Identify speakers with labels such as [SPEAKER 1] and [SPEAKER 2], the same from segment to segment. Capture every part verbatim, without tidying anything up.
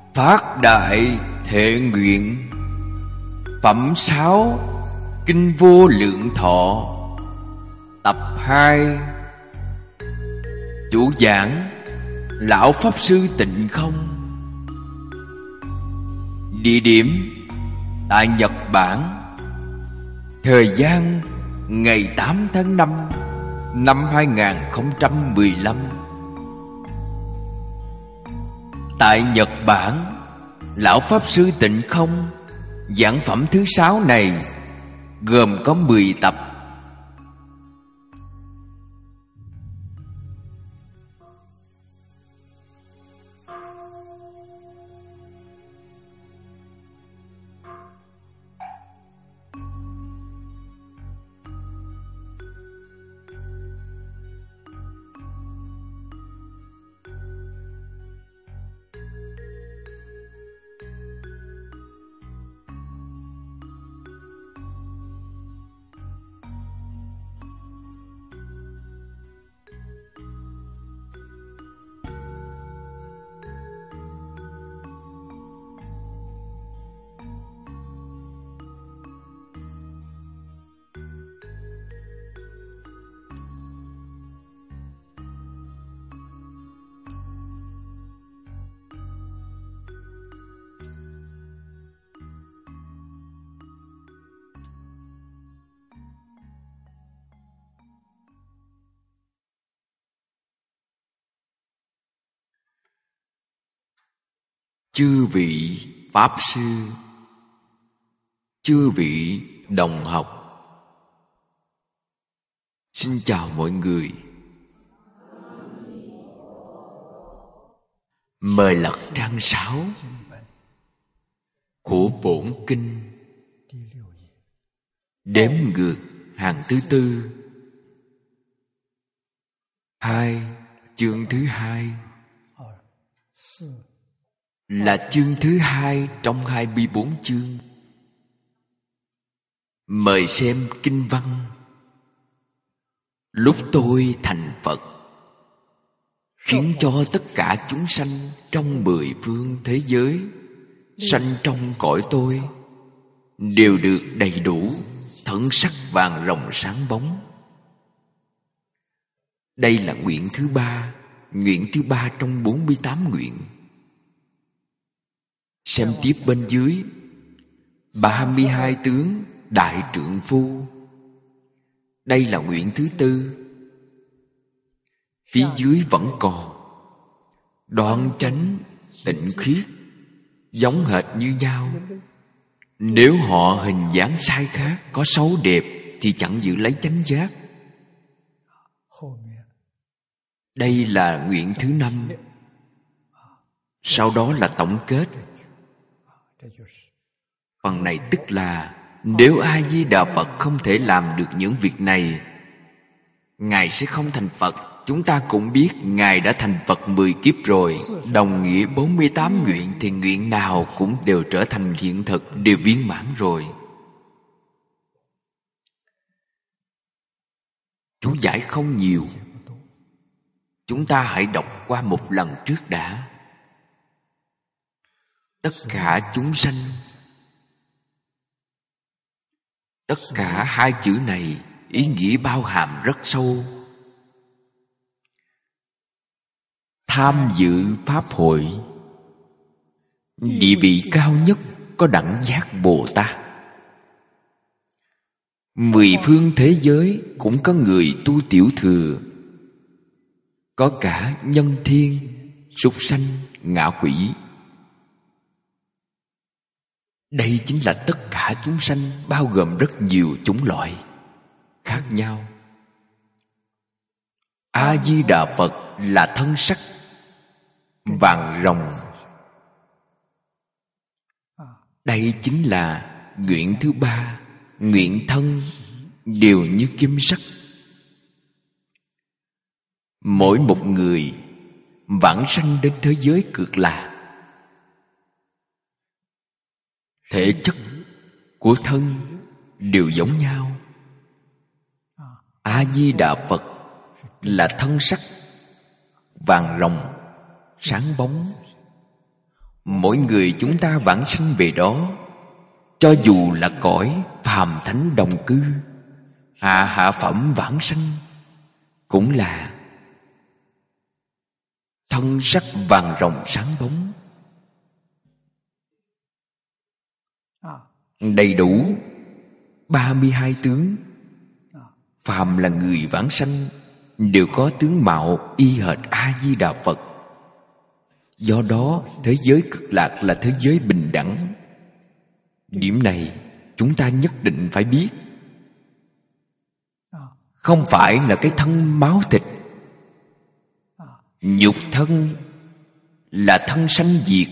[SPEAKER 1] Phát đại thệ nguyện. Phẩm sáu Kinh Vô Lượng Thọ. Tập hai. Chủ giảng Lão Pháp Sư Tịnh Không. Địa điểm tại Nhật Bản. Thời gian ngày tám tháng năm năm hai nghìn không trăm mười lăm. Tại Nhật Bản, Lão Pháp Sư Tịnh Không giảng phẩm thứ sáu này gồm có mười tập. Chư vị Pháp Sư, chư vị đồng học, xin chào mọi người. Mời lật trang sáu của bổn kinh, đếm ngược hàng thứ tư, hai, chương thứ hai. Là chương thứ hai trong hai mươi bốn chương. Mời xem kinh văn. Lúc tôi thành Phật, khiến cho tất cả chúng sanh trong mười phương thế giới sanh trong cõi tôi đều được đầy đủ thân sắc vàng ròng sáng bóng. Đây là nguyện thứ ba, nguyện thứ ba trong bốn mươi tám nguyện. Xem tiếp bên dưới. Ba mươi hai tướng đại trượng phu. Đây là nguyện thứ tư. Phía dưới vẫn còn đoan chánh, tịnh khiết, giống hệt như nhau. Nếu họ hình dáng sai khác, có xấu đẹp thì chẳng giữ lấy chánh giác. Đây là nguyện thứ năm. Sau đó là tổng kết. Phần này tức là nếu A Di Đà Phật không thể làm được những việc này, Ngài sẽ không thành Phật. Chúng ta cũng biết Ngài đã thành Phật mười kiếp rồi. Đồng nghĩa bốn mươi tám nguyện thì nguyện nào cũng đều trở thành hiện thực, đều viên mãn rồi. Chú giải không nhiều, chúng ta hãy đọc qua một lần trước đã. Tất cả chúng sanh. Tất cả hai chữ này ý nghĩa bao hàm rất sâu. Tham dự pháp hội, địa vị cao nhất có đẳng giác Bồ Tát. Mười phương thế giới cũng có người tu tiểu thừa, có cả nhân thiên, súc sanh, ngạ quỷ. Đây chính là tất cả chúng sanh, bao gồm rất nhiều chủng loại khác nhau. A Di Đà Phật là thân sắc vàng ròng. Đây chính là nguyện thứ ba. Nguyện thân đều như kim sắc. Mỗi một người vãng sanh đến thế giới cực lạc, thể chất của thân đều giống nhau. A Di Đà Phật là thân sắc vàng ròng, sáng bóng, Mỗi người chúng ta vãng sanh về đó. Cho dù là cõi phàm thánh đồng cư, hạ hạ phẩm vãng sanh, cũng là thân sắc vàng ròng sáng bóng, đầy đủ ba mươi hai tướng. Phàm là người vãng sanh đều có tướng mạo y hệt A Di Đà Phật. Do đó thế giới cực lạc là thế giới bình đẳng. Điểm này chúng ta nhất định phải biết. Không phải là cái thân máu thịt. Nhục thân là thân sanh diệt.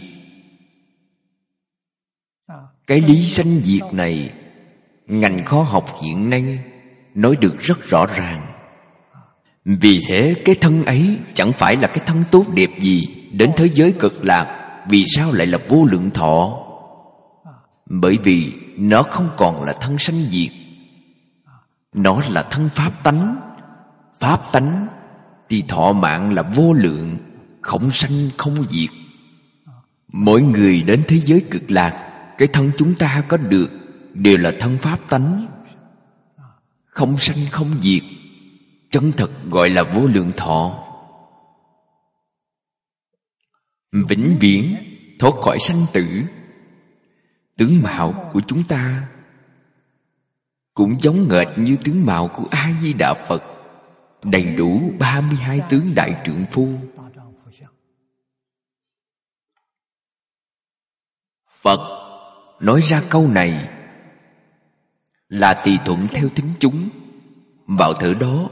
[SPEAKER 1] Cái lý sanh diệt này, ngành khoa học hiện nay nói được rất rõ ràng. Vì thế cái thân ấy chẳng phải là cái thân tốt đẹp gì. Đến thế giới cực lạc vì sao lại là vô lượng thọ? Bởi vì nó không còn là thân sanh diệt. Nó là thân pháp tánh. Pháp tánh thì thọ mạng là vô lượng, không sanh không diệt. Mỗi người đến thế giới cực lạc, cái thân chúng ta có được đều là thân pháp tánh, không sanh không diệt. Chân thật gọi là vô lượng thọ. Vĩnh viễn thoát khỏi sanh tử. Tướng mạo của chúng ta cũng giống nghệch như tướng mạo của A Di Đà Phật, đầy đủ ba mươi hai tướng đại trượng phu. Phật nói ra câu này là tùy thuận theo thính chúng. Vào thở đó,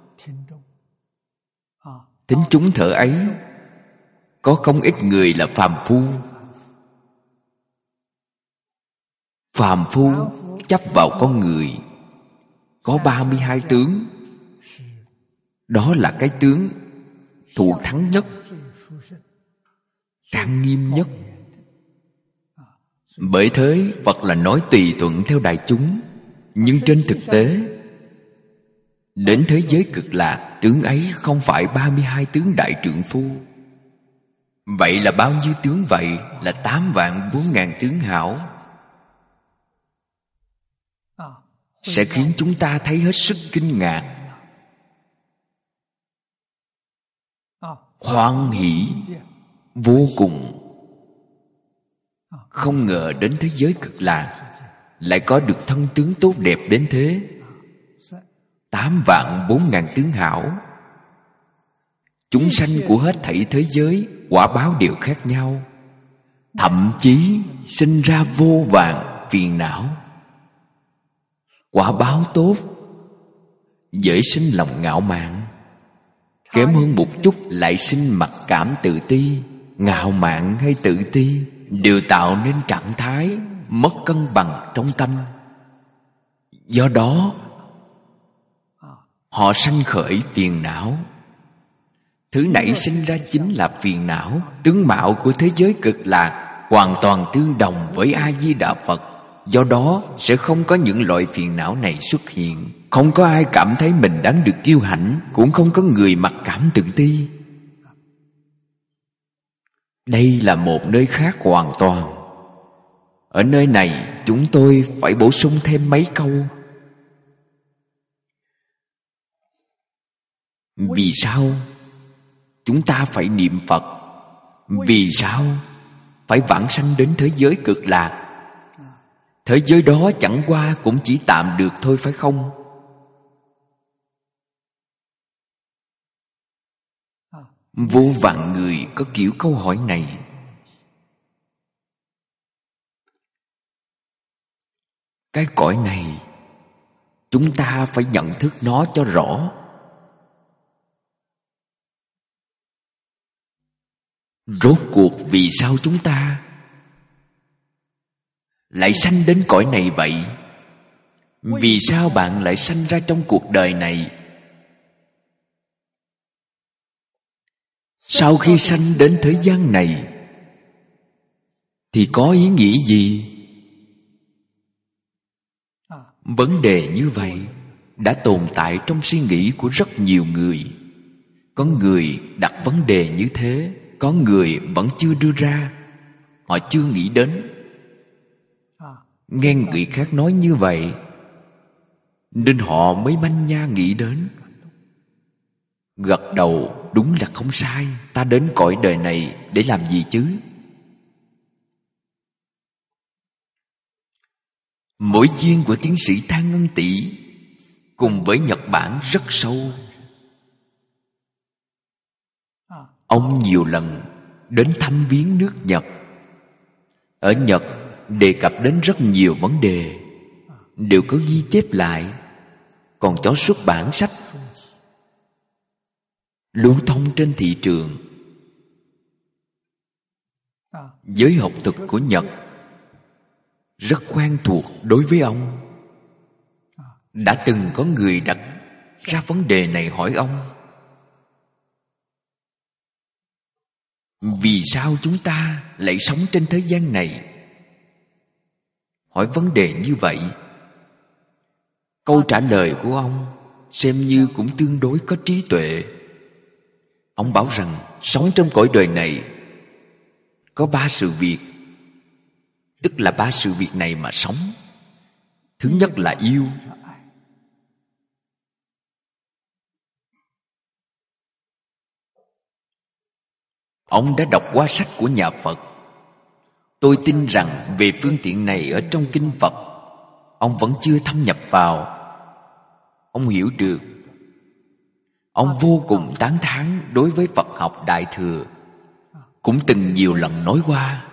[SPEAKER 1] thính chúng thở ấy có không ít người là phàm phu. Phàm phu chấp vào con người, có ba mươi hai tướng. Đó là cái tướng thù thắng nhất, trang nghiêm nhất. Bởi thế Phật là nói tùy thuận theo đại chúng. Nhưng trên thực tế, đến thế giới cực lạc, tướng ấy không phải ba mươi hai tướng đại trượng phu. Vậy là bao nhiêu tướng vậy? Là tám vạn bốn ngàn tướng hảo. Sẽ khiến chúng ta thấy hết sức kinh ngạc, hoan hỷ vô cùng. Không ngờ đến thế giới cực lạc lại có được thân tướng tốt đẹp đến thế. Tám vạn bốn ngàn tướng hảo. Chúng sanh của hết thảy thế giới quả báo đều khác nhau. Thậm chí sinh ra vô vàn phiền não. Quả báo tốt dễ sinh lòng ngạo mạn, kém hơn một chút lại sinh mặc cảm tự ti. Ngạo mạn hay tự ti đều tạo nên trạng thái mất cân bằng trong tâm. Do đó họ sanh khởi phiền não. Thứ nảy sinh ra chính là phiền não. Tướng mạo của thế giới cực lạc hoàn toàn tương đồng với A Di Đà Phật. Do đó sẽ không có những loại phiền não này xuất hiện. Không có ai cảm thấy mình đáng được kiêu hãnh, cũng không có người mặc cảm tự ti. Đây là một nơi khác hoàn toàn. Ở nơi này chúng tôi phải bổ sung thêm mấy câu. Vì sao chúng ta phải niệm Phật? Vì sao phải vãng sanh đến thế giới cực lạc? Thế giới đó chẳng qua cũng chỉ tạm được thôi phải không? Vô vàn người có kiểu câu hỏi này. Cái cõi này chúng ta phải nhận thức nó cho rõ. Rốt cuộc vì sao chúng ta lại sanh đến cõi này vậy? Vì sao bạn lại sanh ra trong cuộc đời này? Sau khi sanh đến thế gian này thì có ý nghĩ gì? Vấn đề như vậy đã tồn tại trong suy nghĩ của rất nhiều người. Có người đặt vấn đề như thế, có người vẫn chưa đưa ra. họ chưa nghĩ đến. Nghe người khác nói như vậy nên họ mới manh nha nghĩ đến. Gật đầu, đúng là không sai. Ta đến cõi đời này để làm gì chứ? Mối duyên của tiến sĩ Thang Ngân Tỷ cùng với Nhật Bản rất sâu. Ông nhiều lần đến thăm viếng nước Nhật. Ở Nhật đề cập đến rất nhiều vấn đề, đều có ghi chép lại, còn cho xuất bản sách lưu thông trên thị trường. Giới học thuật của Nhật rất quen thuộc đối với ông. Đã từng có người đặt ra vấn đề này hỏi ông: vì sao chúng ta lại sống trên thế gian này? Hỏi vấn đề như vậy, câu trả lời của ông xem như cũng tương đối có trí tuệ. Ông bảo rằng sống trong cõi đời này có ba sự việc, tức là ba sự việc này mà sống. Thứ nhất là yêu. Ông đã đọc qua sách của nhà Phật. Tôi tin rằng về phương tiện này ở trong kinh Phật ông vẫn chưa thâm nhập vào. Ông hiểu được. Ông vô cùng tán thán đối với Phật học Đại Thừa, cũng từng nhiều lần nói qua.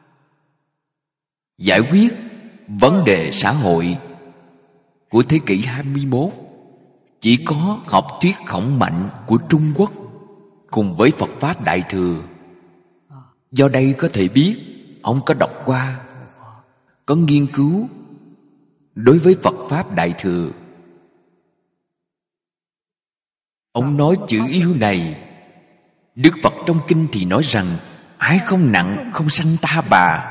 [SPEAKER 1] Giải quyết vấn đề xã hội của thế kỷ hai mươi mốt chỉ có học thuyết khổng mạnh của Trung Quốc cùng với Phật Pháp Đại Thừa. Do đây có thể biết ông có đọc qua, có nghiên cứu đối với Phật Pháp Đại Thừa. Ông nói chữ yêu này, Đức Phật trong kinh thì nói rằng ái không nặng, không sanh ta bà.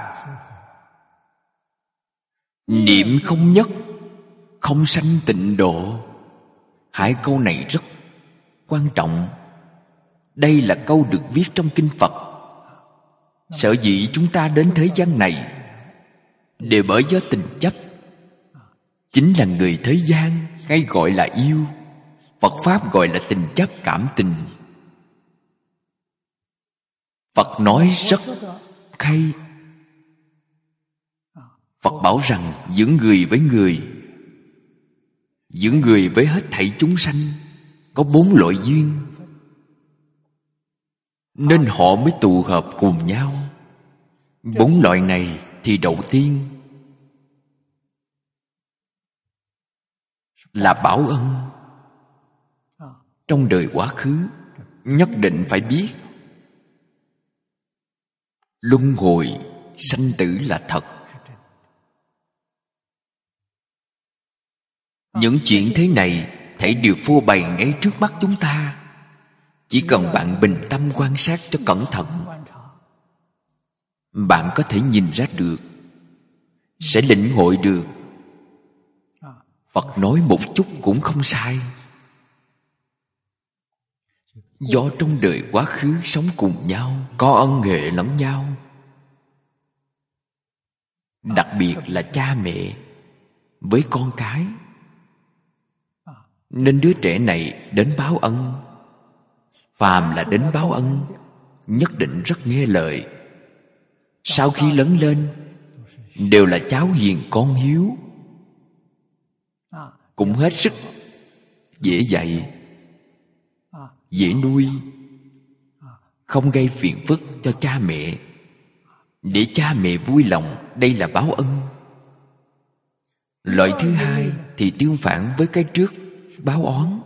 [SPEAKER 1] Niệm không nhất, không sanh tịnh độ. Hai câu này rất quan trọng. Đây là câu được viết trong kinh Phật. Sở dĩ chúng ta đến thế gian này đều bởi do tình chấp. Chính là người thế gian hay gọi là yêu, Phật Pháp gọi là tình chấp cảm tình. Phật nói rất hay. Phật bảo rằng giữa người với người, giữa người với hết thảy chúng sanh có bốn loại duyên, nên họ mới tụ hợp cùng nhau. Bốn loại này thì đầu tiên là báo ân. Trong đời quá khứ nhất định phải biết luân hồi sanh tử là thật. Những chuyện thế này thảy đều phô bày ngay trước mắt chúng ta. Chỉ cần bạn bình tâm quan sát cho cẩn thận, bạn có thể nhìn ra được, sẽ lĩnh hội được. Phật nói một chút cũng không sai. Do trong đời quá khứ sống cùng nhau, có ân hệ lẫn nhau. Đặc biệt là cha mẹ với con cái, nên đứa trẻ này đến báo ân. Phàm là đến báo ân nhất định rất nghe lời. Sau khi lớn lên đều là cháu hiền con hiếu, cũng hết sức dễ dạy, dễ nuôi, không gây phiền phức cho cha mẹ, để cha mẹ vui lòng. Đây là báo ân. Loại thứ hai thì tương phản với cái trước, báo oán.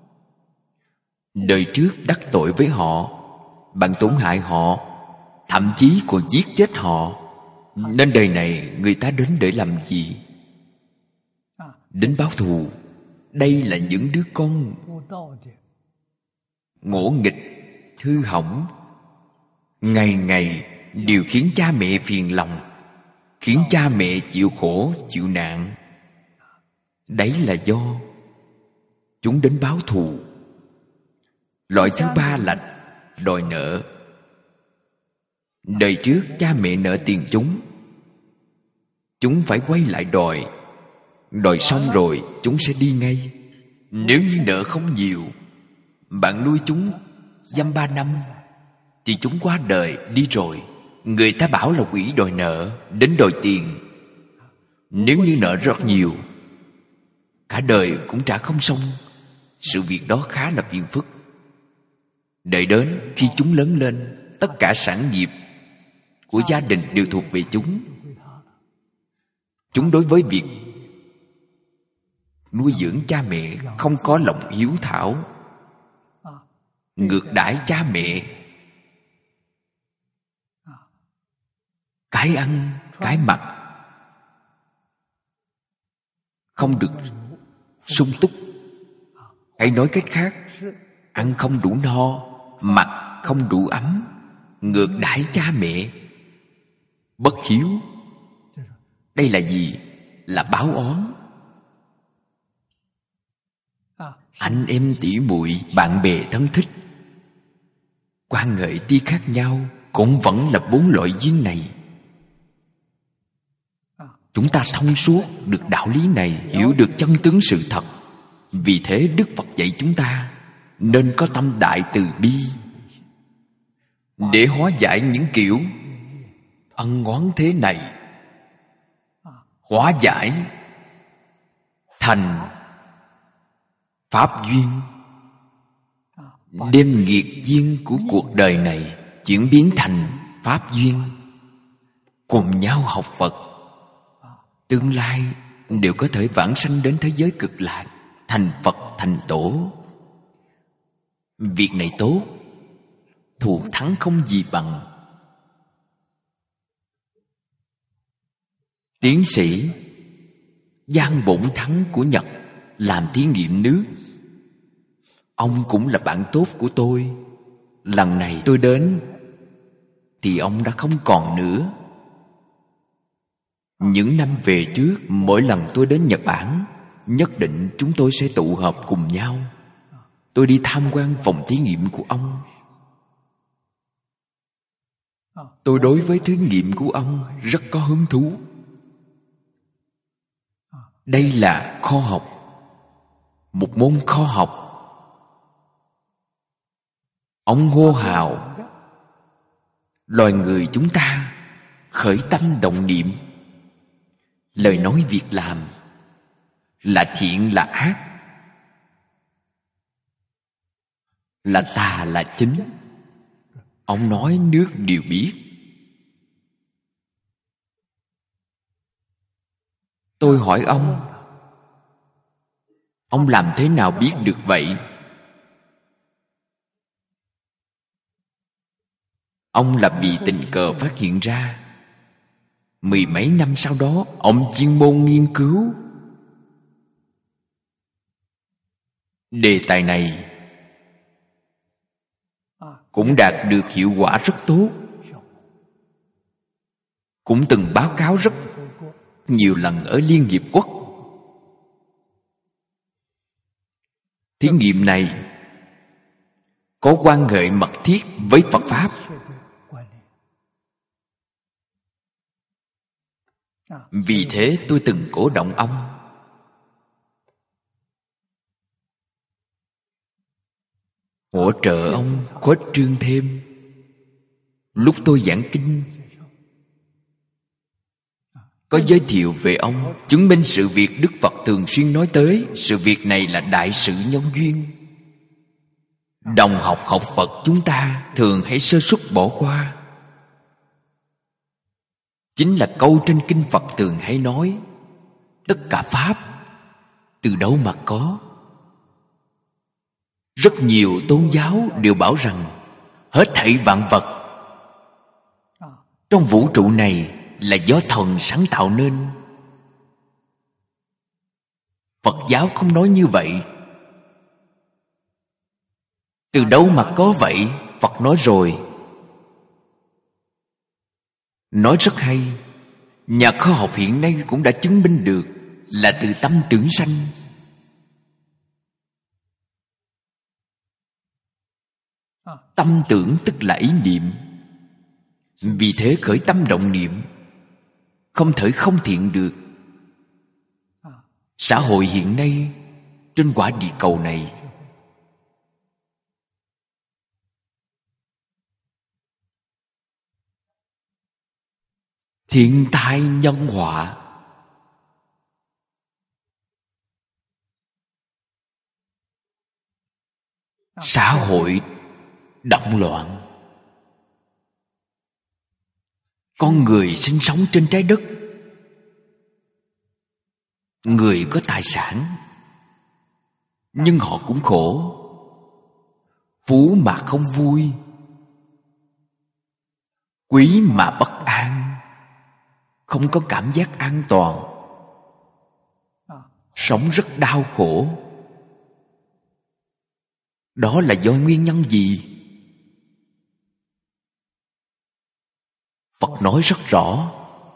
[SPEAKER 1] Đời trước đắc tội với họ, bạn tổn hại họ, thậm chí còn giết chết họ, nên đời này người ta đến để làm gì? Đến báo thù. Đây là những đứa con ngỗ nghịch, hư hỏng, ngày ngày đều khiến cha mẹ phiền lòng, khiến cha mẹ chịu khổ, chịu nạn. Đấy là do chúng đến báo thù. Loại thứ ba là đòi nợ. Đời trước cha mẹ nợ tiền chúng, chúng phải quay lại đòi. Đòi xong rồi chúng sẽ đi ngay. Nếu như nợ không nhiều, bạn nuôi chúng dăm ba năm thì chúng qua đời đi rồi. Người ta bảo là quỷ đòi nợ đến đòi tiền. Nếu như nợ rất nhiều, cả đời cũng trả không xong. Sự việc đó khá là phiền phức. Đợi đến khi chúng lớn lên, tất cả sản nghiệp của gia đình đều thuộc về chúng. Chúng đối với việc nuôi dưỡng cha mẹ không có lòng hiếu thảo, ngược đãi cha mẹ, cái ăn cái mặc không được sung túc. Hay nói cách khác, ăn không đủ no, mặc không đủ ấm, ngược đãi cha mẹ, bất hiếu. Đây là gì? Là báo oán. Anh em tỉ muội, bạn bè thân thích, quan hệ tuy khác nhau, cũng vẫn là bốn loại duyên này. Chúng ta thông suốt được đạo lý này, hiểu được chân tướng sự thật. Vì thế Đức Phật dạy chúng ta nên có tâm đại từ bi, để hóa giải những kiểu ân oán thế này, hóa giải thành pháp duyên, đem nghiệp duyên của cuộc đời này chuyển biến thành pháp duyên, cùng nhau học Phật. Tương lai đều có thể vãng sanh đến thế giới cực lạc, thành Phật thành Tổ. Việc này tốt, thù thắng không gì bằng. Tiến sĩ Giang Bổn Thắng của Nhật làm thí nghiệm nước. Ông cũng là bạn tốt của tôi. Lần này tôi đến thì ông đã không còn nữa. Những năm về trước, mỗi lần tôi đến Nhật Bản, nhất định chúng tôi sẽ tụ họp cùng nhau. Tôi đi tham quan phòng thí nghiệm của ông. Tôi đối với thí nghiệm của ông rất có hứng thú. Đây là khoa học, một môn khoa học. Ông hô hào loài người chúng ta khởi tâm động niệm, lời nói việc làm là thiện là ác, là tà là chính. Ông nói nước đều biết. Tôi hỏi ông, ông làm thế nào biết được vậy? Ông là bị tình cờ phát hiện ra. Mười mấy năm sau đó, ông chuyên môn nghiên cứu đề tài này, cũng đạt được hiệu quả rất tốt, cũng từng báo cáo rất nhiều lần ở Liên Hiệp Quốc. Thí nghiệm này có quan hệ mật thiết với Phật Pháp. Vì thế tôi từng cổ động ông. Hỗ trợ ông khuếch trương thêm. Lúc tôi giảng kinh, có giới thiệu về ông, chứng minh sự việc Đức Phật thường xuyên nói tới. Sự việc này là đại sự nhân duyên. Đồng học học Phật chúng ta thường hay sơ suất bỏ qua. Chính là câu trên kinh Phật thường hay nói, tất cả Pháp từ đâu mà có. Rất nhiều tôn giáo đều bảo rằng hết thảy vạn vật trong vũ trụ này là do thần sáng tạo nên. Phật giáo không nói như vậy. Từ đâu mà có vậy? Phật nói rồi. Nói rất hay. Nhà khoa học hiện nay cũng đã chứng minh được là từ tâm tưởng sanh. Tâm tưởng tức là ý niệm. Vì thế khởi tâm động niệm không thể không thiện được. Xã hội hiện nay trên quả địa cầu này thiên tai nhân họa, xã hội động loạn. Con người sinh sống trên trái đất, người có tài sản, nhưng họ cũng khổ. Phú mà không vui, quý mà bất an, không có cảm giác an toàn, sống rất đau khổ. Đó là do nguyên nhân gì? Phật nói rất rõ.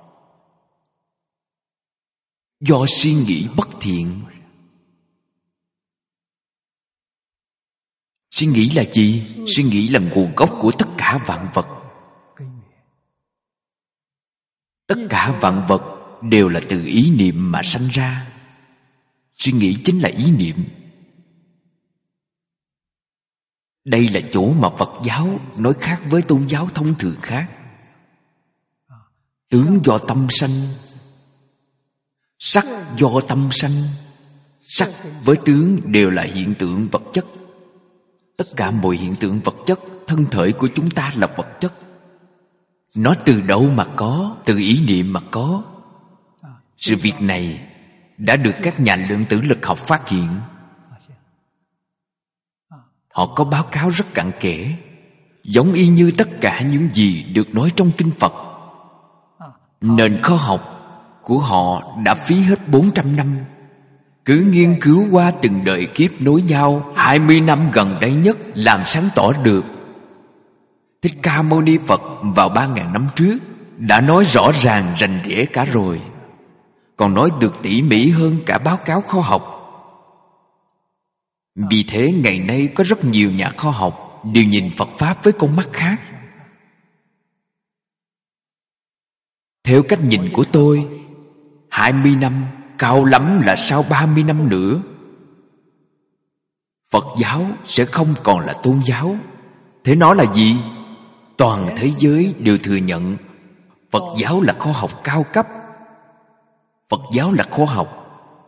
[SPEAKER 1] Do suy nghĩ bất thiện. Suy nghĩ là gì? Suy nghĩ là nguồn gốc của tất cả vạn vật. Tất cả vạn vật đều là từ ý niệm mà sanh ra. Suy nghĩ chính là ý niệm. Đây là chỗ mà Phật giáo nói khác với tôn giáo thông thường khác. Tướng do tâm sanh, sắc do tâm sanh. Sắc với tướng đều là hiện tượng vật chất. Tất cả mọi hiện tượng vật chất, thân thể của chúng ta là vật chất. Nó từ đâu mà có? Từ ý niệm mà có. Sự việc này đã được các nhà lượng tử lực học phát hiện. Họ có báo cáo rất cặn kẽ, giống y như tất cả những gì được nói trong kinh Phật. Nền khoa học của họ đã phí hết bốn trăm năm, cứ nghiên cứu qua từng đời kiếp nối nhau. Hai mươi năm gần đây nhất làm sáng tỏ được. Thích Ca Mâu Ni Phật vào ba ngàn năm trước đã nói rõ ràng rành rẽ cả rồi, còn nói được tỉ mỉ hơn cả báo cáo khoa học. Vì thế ngày nay có rất nhiều nhà khoa học đều nhìn Phật Pháp với con mắt khác. Theo cách nhìn của tôi, hai mươi năm, cao lắm là sau ba mươi năm nữa, Phật giáo sẽ không còn là tôn giáo. Thế nó là gì? Toàn thế giới đều thừa nhận Phật giáo là khoa học cao cấp. Phật giáo là khoa học.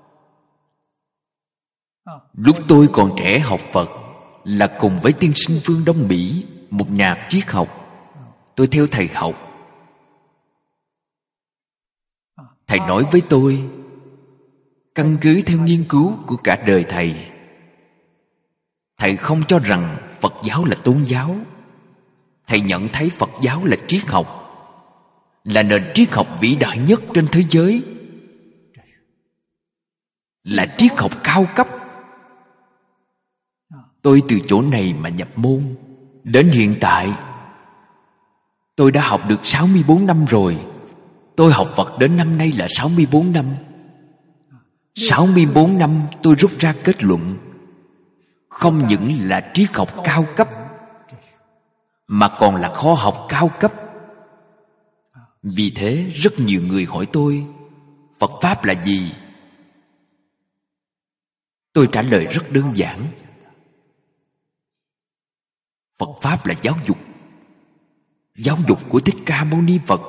[SPEAKER 1] Lúc tôi còn trẻ học Phật là cùng với tiên sinh Phương Đông Mỹ, một nhà triết học. Tôi theo thầy học. Thầy nói với tôi, căn cứ theo nghiên cứu của cả đời thầy, thầy không cho rằng Phật giáo là tôn giáo. Thầy nhận thấy Phật giáo là triết học, là nền triết học vĩ đại nhất trên thế giới, là triết học cao cấp. Tôi từ chỗ này mà nhập môn. Đến hiện tại tôi đã học được sáu mươi bốn năm rồi. Tôi học Phật đến năm nay là sáu mươi bốn năm. sáu mươi bốn năm tôi rút ra kết luận, không những là triết học cao cấp mà còn là khoa học cao cấp. Vì thế rất nhiều người hỏi tôi, Phật Pháp là gì? Tôi trả lời rất đơn giản. Phật Pháp là giáo dục. Giáo dục của Thích Ca Mâu Ni Phật.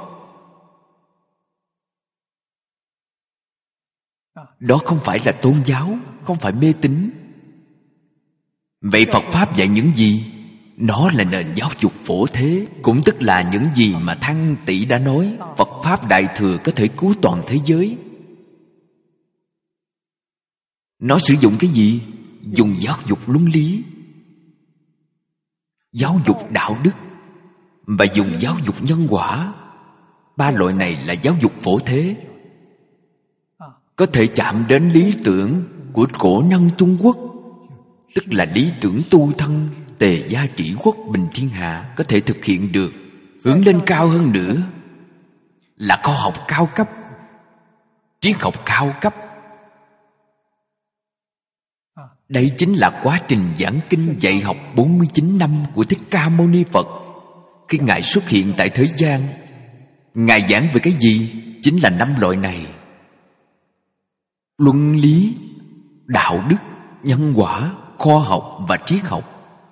[SPEAKER 1] Đó không phải là tôn giáo, không phải mê tín. Vậy Phật Pháp dạy những gì? Nó là nền giáo dục phổ thế, cũng tức là những gì mà Thăng Tỷ đã nói. Phật Pháp Đại Thừa có thể cứu toàn thế giới. Nó sử dụng cái gì? Dùng giáo dục luân lý, giáo dục đạo đức và dùng giáo dục nhân quả. Ba loại này là giáo dục phổ thế, có thể chạm đến lý tưởng của cổ nhân Trung Quốc, tức là lý tưởng tu thân, tề gia trị quốc, bình thiên hạ, có thể thực hiện được. Hướng lên cao hơn nữa là khoa học cao cấp, triết học cao cấp. Đây chính là quá trình giảng kinh dạy học bốn mươi chín năm của Thích Ca Mâu Ni Phật. khi Ngài xuất hiện tại thế gian, Ngài giảng về cái gì? Chính là năm loại này: luân lý, đạo đức, nhân quả, khoa học và triết học.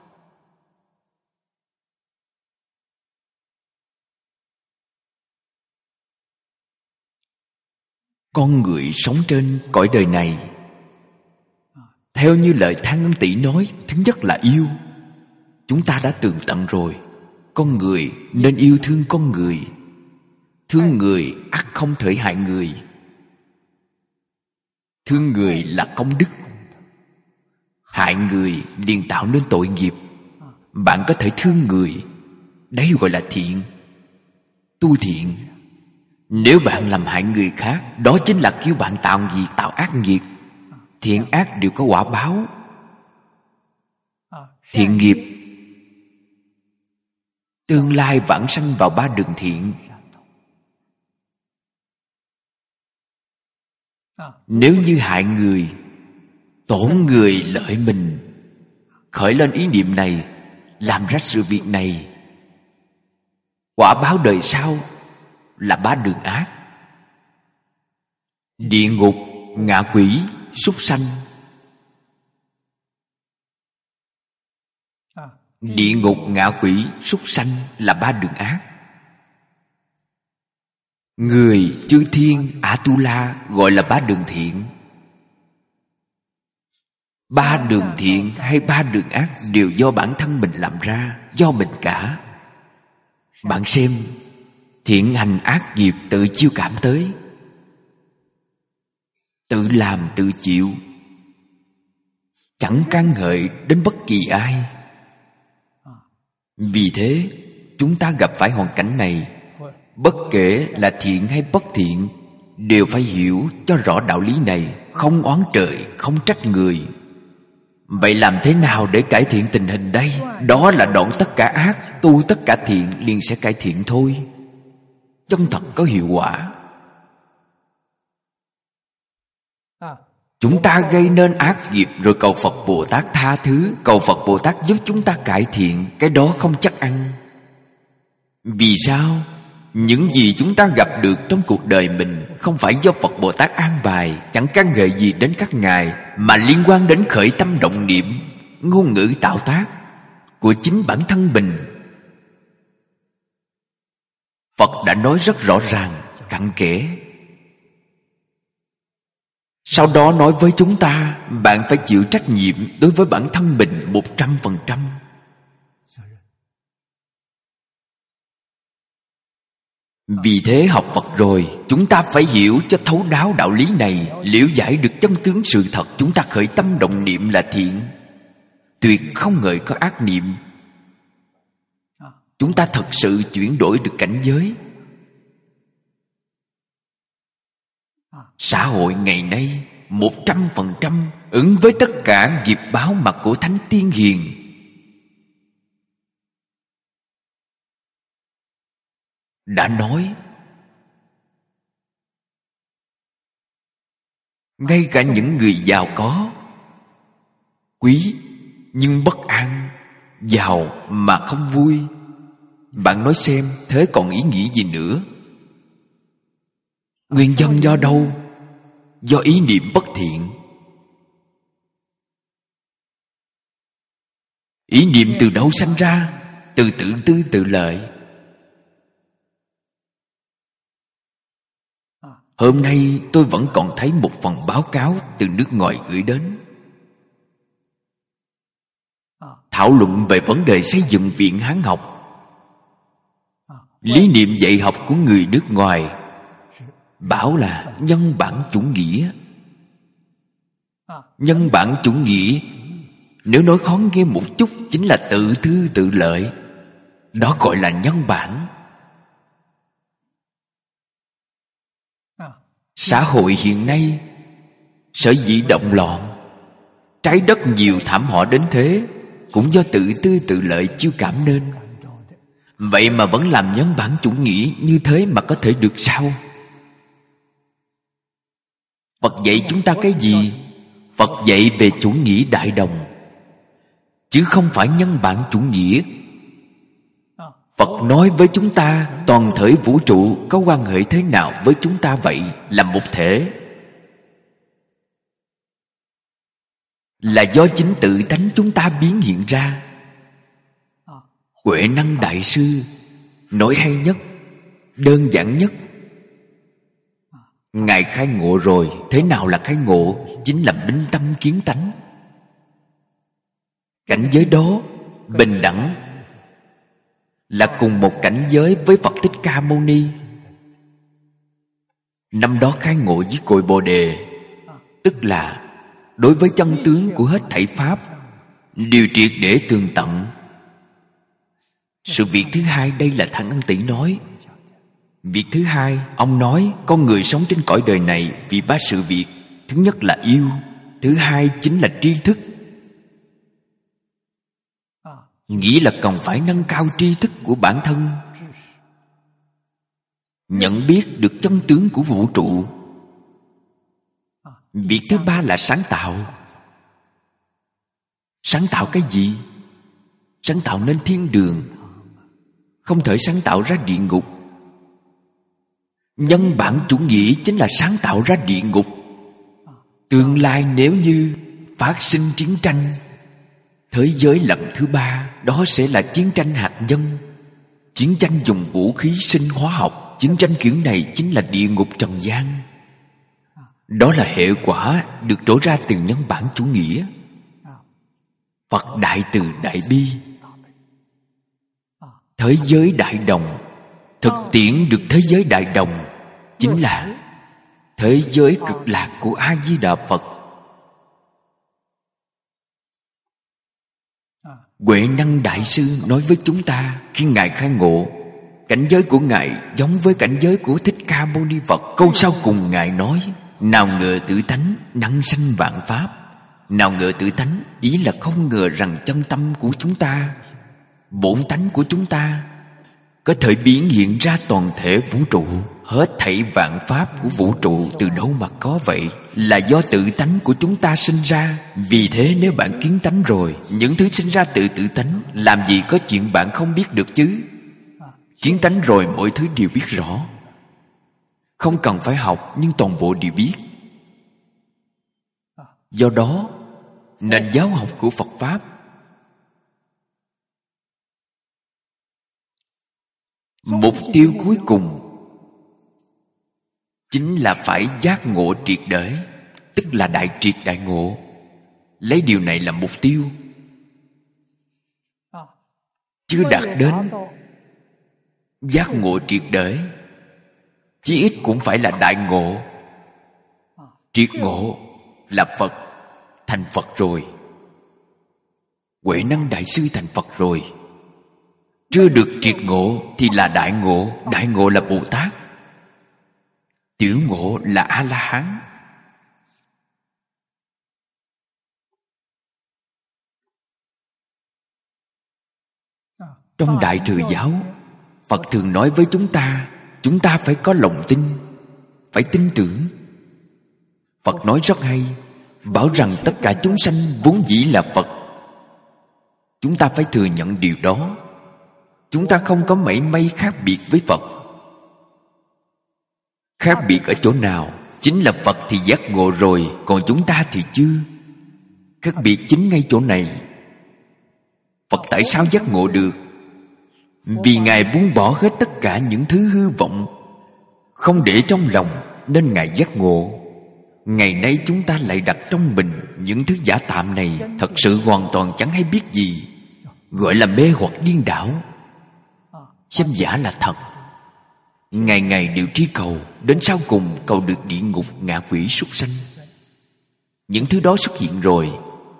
[SPEAKER 1] Con người sống trên cõi đời này, theo như lời Than Ân Tỷ nói, thứ nhất là yêu. Chúng ta đã tường tận rồi. Con người nên yêu thương con người. Thương người ắt không thể hại người. Thương người là công đức. Hại người liền tạo nên tội nghiệp. Bạn có thể thương người, đấy gọi là thiện, tu thiện. Nếu bạn làm hại người khác, đó chính là kêu bạn tạo nghiệp, tạo ác nghiệp. Thiện ác đều có quả báo. Thiện nghiệp tương lai vãng sanh vào ba đường thiện. Nếu như hại người, tổn người lợi mình, khởi lên ý niệm này, làm ra sự việc này, quả báo đời sau là ba đường ác: địa ngục, ngạ quỷ, súc sanh. Địa ngục, ngạ quỷ, súc sanh là ba đường ác. Người, chư thiên, A-tu-la gọi là ba đường thiện. Ba đường thiện hay ba đường ác đều do bản thân mình làm ra, do mình cả. Bạn xem, thiện hành ác nghiệp tự chiêu cảm tới, tự làm tự chịu, chẳng can ngợi đến bất kỳ ai. Vì thế, chúng ta gặp phải hoàn cảnh này, bất kể là thiện hay bất thiện, đều phải hiểu cho rõ đạo lý này, không oán trời, không trách người. Vậy làm thế nào để cải thiện tình hình đây? Đó là đoạn tất cả ác, tu tất cả thiện, liền sẽ cải thiện thôi. Chân thật có hiệu quả. Chúng ta gây nên ác nghiệp rồi cầu Phật Bồ Tát tha thứ, cầu Phật Bồ Tát giúp chúng ta cải thiện, cái đó không chắc ăn. Vì sao? Những gì chúng ta gặp được trong cuộc đời mình không phải do Phật Bồ Tát an bài, chẳng can hệ gì đến các ngài, mà liên quan đến khởi tâm động niệm, ngôn ngữ tạo tác của chính bản thân mình. Phật đã nói rất rõ ràng, cặn kẽ. Sau đó nói với chúng ta, bạn phải chịu trách nhiệm đối với bản thân mình một trăm phần trăm. Vì thế học Phật rồi, chúng ta phải hiểu cho thấu đáo đạo lý này, liễu giải được chân tướng sự thật. Chúng ta khởi tâm động niệm là thiện, tuyệt không ngợi có ác niệm. Chúng ta thật sự chuyển đổi được cảnh giới. Xã hội ngày nay một trăm phần trăm ứng với tất cả nghiệp báo mặt của Thánh Tiên Hiền. Đã nói, ngay cả những người giàu có, quý nhưng bất an, giàu mà không vui. Bạn nói xem, thế còn ý nghĩa gì nữa? Nguyên nhân do đâu? Do ý niệm bất thiện. Ý niệm từ đâu sanh ra? Từ tự tư tự lợi. Hôm nay tôi vẫn còn thấy một phần báo cáo từ nước ngoài gửi đến, thảo luận về vấn đề xây dựng viện Hán học. Lý niệm dạy học của người nước ngoài bảo là nhân bản chủ nghĩa. Nhân bản chủ nghĩa, nếu nói khó nghe một chút, chính là tự tư tự lợi. Đó gọi là nhân bản. Xã hội hiện nay sở dĩ động loạn, trái đất nhiều thảm họa đến thế, cũng do tự tư tự lợi chiêu cảm nên. Vậy mà vẫn làm nhân bản chủ nghĩa như thế mà có thể được sao? Phật dạy chúng ta cái gì? Phật dạy về chủ nghĩa đại đồng, chứ không phải nhân bản chủ nghĩa. Phật nói với chúng ta toàn thể vũ trụ có quan hệ thế nào với chúng ta vậy? Là một thể, là do chính tự tánh chúng ta biến hiện ra. Huệ Năng Đại Sư nói hay nhất, đơn giản nhất. Ngài khai ngộ rồi. Thế nào là khai ngộ? Chính là minh tâm kiến tánh. Cảnh giới đó bình đẳng, là cùng một cảnh giới với Phật Thích Ca Mâu Ni. Năm đó khai ngộ với cội Bồ Đề, tức là đối với chân tướng của hết thảy Pháp đều triệt để tường tận. Sự việc thứ hai, đây là Thắng Ân Tỷ nói. Việc thứ hai, ông nói con người sống trên cõi đời này vì ba sự việc. Thứ nhất là yêu, thứ hai chính là tri thức. Nghĩ là cần phải nâng cao tri thức của bản thân, nhận biết được chân tướng của vũ trụ. Việc thứ ba là sáng tạo. Sáng tạo cái gì? Sáng tạo nên thiên đường, không thể sáng tạo ra địa ngục. Nhân bản chủ nghĩa chính là sáng tạo ra địa ngục. Tương lai nếu như phát sinh chiến tranh, thế giới lần thứ ba, đó sẽ là chiến tranh hạt nhân. Chiến tranh dùng vũ khí sinh hóa học. Chiến tranh kiểu này chính là địa ngục trần gian. Đó là hệ quả được trổ ra từ nhân bản chủ nghĩa. Phật đại từ đại bi, thế giới đại đồng. Thực tiễn được thế giới đại đồng chính là thế giới cực lạc của A Di Đà Phật. Huệ Năng Đại Sư nói với chúng ta khi Ngài khai ngộ, cảnh giới của Ngài giống với cảnh giới của Thích Ca Mâu Ni Phật. Câu sau cùng Ngài nói: nào ngờ tự tánh năng sanh vạn pháp. Nào ngờ tự tánh, ý là không ngờ rằng chân tâm của chúng ta, bổn tánh của chúng ta có thể biến hiện ra toàn thể vũ trụ. Hết thảy vạn pháp của vũ trụ từ đâu mà có vậy? Là do tự tánh của chúng ta sinh ra. Vì thế nếu bạn kiến tánh rồi, những thứ sinh ra từ tự tánh, làm gì có chuyện bạn không biết được chứ? Kiến tánh rồi mọi thứ đều biết rõ, không cần phải học, nhưng toàn bộ đều biết. Do đó nền giáo học của Phật Pháp mục tiêu cuối cùng chính là phải giác ngộ triệt để, tức là đại triệt đại ngộ. Lấy điều này làm mục tiêu. Chưa đạt đến giác ngộ triệt để, chí ít cũng phải là đại ngộ. Triệt ngộ là Phật, thành Phật rồi. Huệ Năng Đại Sư thành Phật rồi. Chưa được triệt ngộ thì là đại ngộ. Đại ngộ là Bồ Tát, tiểu ngộ là A-la-hán. Trong Đại Thừa Giáo, Phật thường nói với chúng ta, chúng ta phải có lòng tin, phải tin tưởng. Phật nói rất hay, bảo rằng tất cả chúng sanh vốn dĩ là Phật. Chúng ta phải thừa nhận điều đó. Chúng ta không có mảy may khác biệt với Phật. Khác biệt ở chỗ nào? Chính là Phật thì giác ngộ rồi, còn chúng ta thì chưa. Khác biệt chính ngay chỗ này. Phật tại sao giác ngộ được? Vì Ngài buông bỏ hết tất cả những thứ hư vọng, không để trong lòng, nên Ngài giác ngộ. Ngày nay chúng ta lại đặt trong mình những thứ giả tạm này, thật sự hoàn toàn chẳng hay biết gì, gọi là mê hoặc điên đảo. Xem giả là thật, ngày ngày đều tri cầu, đến sau cùng cầu được địa ngục, ngạ quỷ, súc sanh. Những thứ đó xuất hiện rồi.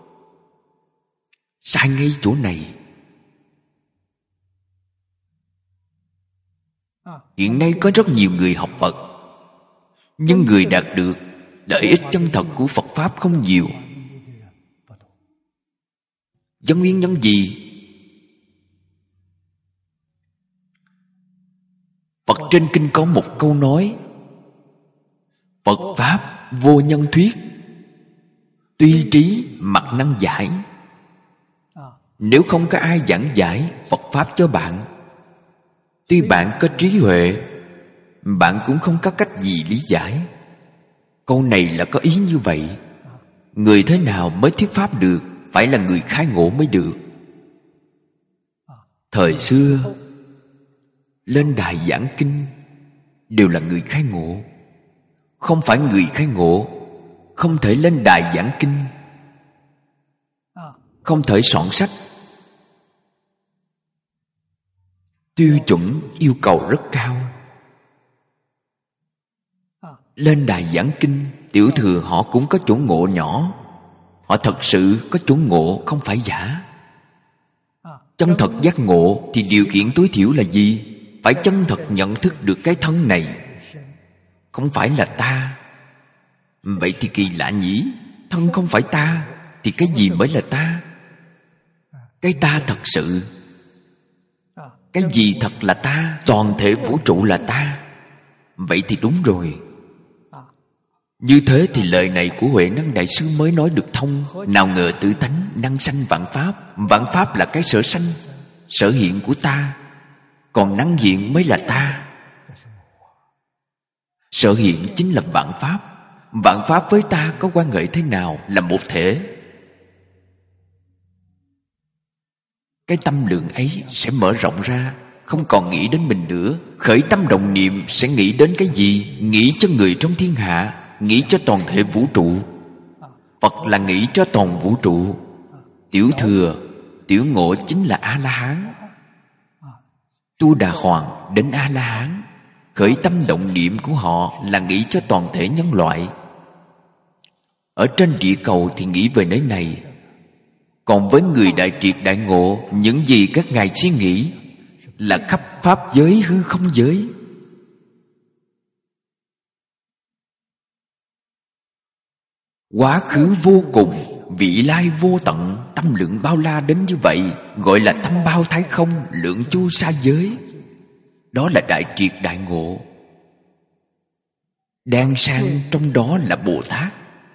[SPEAKER 1] Sai ngay chỗ này. Hiện nay có rất nhiều người học Phật, nhưng người đạt được lợi ích chân thật của Phật Pháp không nhiều. Do nguyên nhân gì? Phật trên kinh có một câu nói: Phật Pháp vô nhân thuyết, tuy trí mặc năng giải. Nếu không có ai giảng giải Phật Pháp cho bạn, Tuy bạn có trí huệ, bạn cũng không có cách gì lý giải. Câu này là có ý như vậy. Người thế nào mới thuyết pháp được? Phải là người khai ngộ mới được. Thời xưa lên đài giảng kinh đều là người khai ngộ. Không phải người khai ngộ không thể lên đài giảng kinh, không thể soạn sách. Tiêu chuẩn yêu cầu rất cao. Lên đài giảng kinh, tiểu thừa họ cũng có chỗ ngộ nhỏ. Họ thật sự có chỗ ngộ, không phải giả. Chân thật giác ngộ thì điều kiện tối thiểu là gì? Phải chân thật nhận thức được cái thân này không phải là ta. Vậy thì kỳ lạ nhỉ. Thân không phải ta thì cái gì mới là ta? Cái ta thật sự. Cái gì thật là ta? Toàn thể vũ trụ là ta. Vậy thì đúng rồi. Như thế thì lời này của Huệ Năng Đại Sư mới nói được thông. Nào ngờ tự tánh năng sanh vạn pháp. Vạn pháp là cái sở sanh, sở hiện của ta. Còn năng hiện mới là ta. Sở hiện chính là vạn pháp. Vạn pháp với ta có quan hệ thế nào? Là một thể. Cái tâm lượng ấy sẽ mở rộng ra, không còn nghĩ đến mình nữa. Khởi tâm động niệm sẽ nghĩ đến cái gì? Nghĩ cho người trong thiên hạ, nghĩ cho toàn thể vũ trụ. Phật là nghĩ cho toàn vũ trụ. Tiểu thừa, tiểu ngộ chính là A-la-hán. Tu Đà Hoàng đến A-la-hán, khởi tâm động niệm của họ là nghĩ cho toàn thể nhân loại. Ở trên địa cầu thì nghĩ về nơi này. Còn với người đại triệt đại ngộ, những gì các ngài suy nghĩ là khắp pháp giới hư không giới. Quá khứ vô cùng, vị lai vô tận, tâm lượng bao la đến như vậy, gọi là tâm bao thái không, lượng chu sa giới. Đó là đại triệt đại ngộ. Đang sang trong đó là Bồ Tát.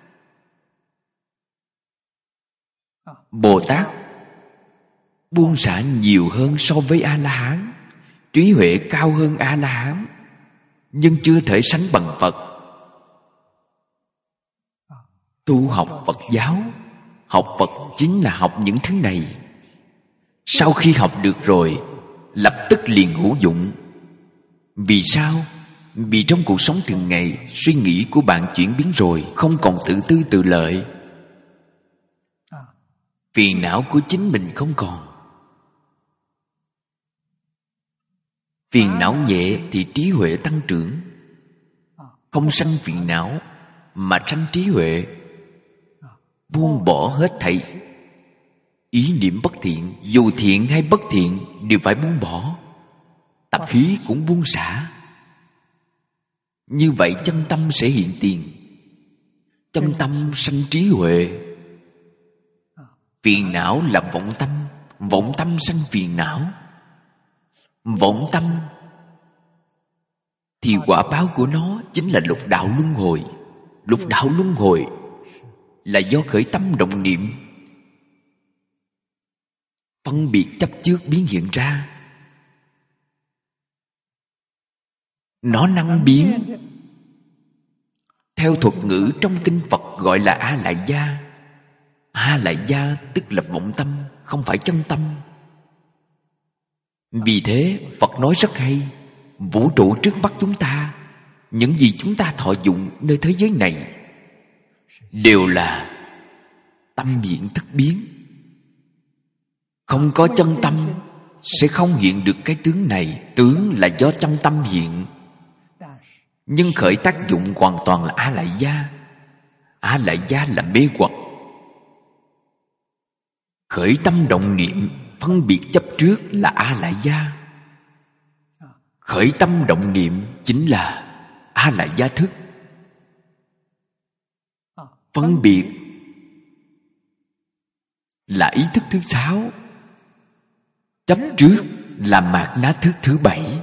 [SPEAKER 1] Bồ Tát buông xả nhiều hơn so với A-la-hán, trí huệ cao hơn A-la-hán, nhưng chưa thể sánh bằng Phật. Tu học Phật giáo, học Phật chính là học những thứ này. Sau khi học được rồi, lập tức liền hữu dụng. Vì sao? Vì trong cuộc sống thường ngày, suy nghĩ của bạn chuyển biến rồi, không còn tự tư tự lợi. Phiền não của chính mình không còn. Phiền não nhẹ thì trí huệ tăng trưởng. Không sanh phiền não mà sanh trí huệ. Buông bỏ hết thảy ý niệm bất thiện, dù thiện hay bất thiện đều phải buông bỏ. Tập khí cũng buông xả. Như vậy chân tâm sẽ hiện tiền. Chân tâm sanh trí huệ. Phiền não là vọng tâm, vọng tâm sanh phiền não. Vọng tâm thì quả báo của nó chính là lục đạo luân hồi. Lục đạo luân hồi là do khởi tâm động niệm, phân biệt chấp trước biến hiện ra. Nó năng biến. Theo thuật ngữ trong kinh Phật gọi là A Lại Gia. A Lại Gia tức là vọng tâm, không phải chân tâm. Vì thế Phật nói rất hay. Vũ trụ trước mắt chúng ta, những gì chúng ta thọ dụng nơi thế giới này đều là tâm hiện thức biến. Không có chân tâm sẽ không hiện được cái tướng này. Tướng là do chân tâm hiện, nhưng khởi tác dụng hoàn toàn là A Lại Gia. A Lại Gia là mê hoặc. Khởi tâm động niệm, phân biệt chấp trước là A Lại Gia. Khởi tâm động niệm chính là A Lại Gia thức. Phân biệt là ý thức thứ sáu. Chấp trước là mạt ná thức thứ bảy.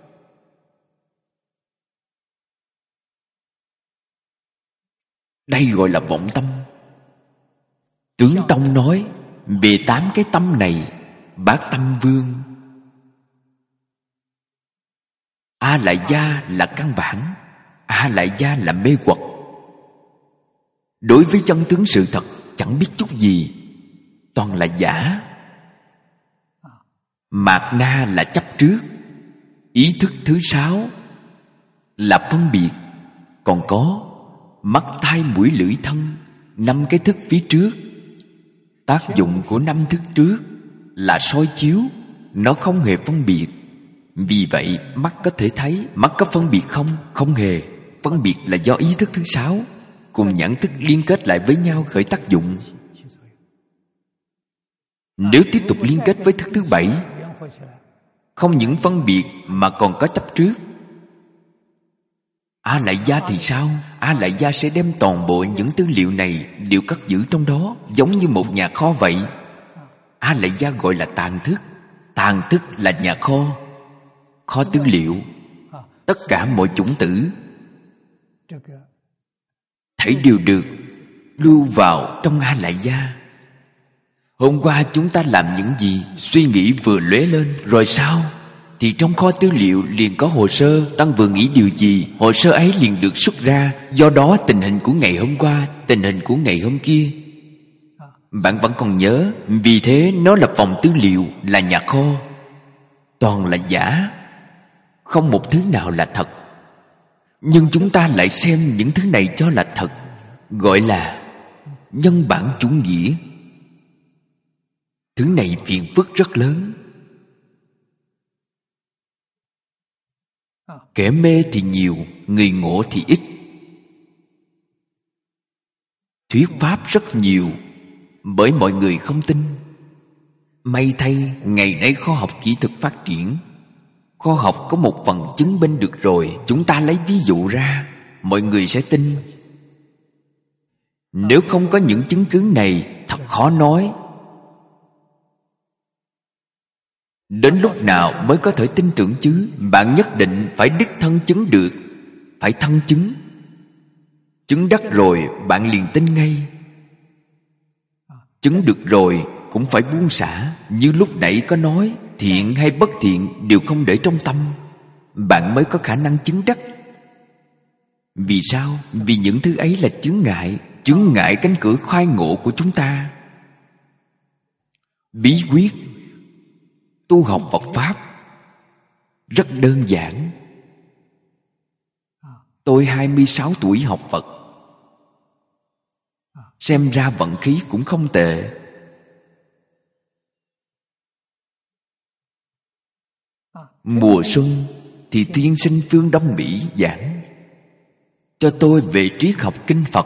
[SPEAKER 1] Đây gọi là vọng tâm. Tướng Tông nói về tám cái tâm này, Bát Tâm Vương A Lại Gia là căn bản, A Lại Gia là mê hoặc. Đối với chân tướng sự thật chẳng biết chút gì, toàn là giả. Mạt Na là chấp trước. Ý thức thứ sáu là phân biệt. Còn có mắt, tai, mũi, lưỡi, thân, năm cái thức phía trước. Tác dụng của năm thức trước là soi chiếu, nó không hề phân biệt. Vì vậy mắt có thể thấy, mắt có phân biệt không? Không hề. Phân biệt là do ý thức thứ sáu cùng nhãn thức liên kết lại với nhau khởi tác dụng. Nếu tiếp tục liên kết với thức thứ bảy, không những phân biệt mà còn có chấp trước. A Lại Gia thì sao? A Lại Gia sẽ đem toàn bộ những tư liệu này đều cất giữ trong đó, giống như một nhà kho vậy. A Lại Gia gọi là tàng thức. Tàng thức là nhà kho, kho tư liệu. Tất cả mọi chủng tử thảy đều được lưu vào trong A Lại Gia. Hôm qua chúng ta làm những gì? Suy nghĩ vừa lóe lên, rồi sao? Thì trong kho tư liệu liền có hồ sơ. Tăng vừa nghĩ điều gì, hồ sơ ấy liền được xuất ra. Do đó tình hình của ngày hôm qua, tình hình của ngày hôm kia, bạn vẫn còn nhớ. Vì thế nó là phòng tư liệu, là nhà kho. Toàn là giả, không một thứ nào là thật. Nhưng chúng ta lại xem những thứ này cho là thật, gọi là nhân bản chủ nghĩa. Thứ này phiền phức rất lớn. Kẻ mê thì nhiều, người ngộ thì ít. Thuyết pháp rất nhiều, bởi mọi người không tin. May thay, ngày nay khoa học kỹ thuật phát triển, khoa học có một phần chứng minh được rồi. Chúng ta lấy ví dụ ra, mọi người sẽ tin. Nếu không có những chứng cứ này, thật khó nói đến lúc nào mới có thể tin tưởng chứ. Bạn nhất định phải đích thân chứng được, phải thân chứng. Chứng đắc rồi bạn liền tin ngay. Chứng được rồi cũng phải buông xả. Như lúc nãy có nói, thiện hay bất thiện đều không để trong tâm, bạn mới có khả năng chứng đắc. Vì sao? Vì những thứ ấy là chướng ngại, chướng ngại cánh cửa khai ngộ của chúng ta. Bí quyết tu học Phật Pháp rất đơn giản. Tôi hai mươi sáu tuổi học Phật, xem ra vận khí cũng không tệ. Mùa xuân thì tiên sinh phương Đông Mỹ giảng cho tôi về triết học kinh Phật.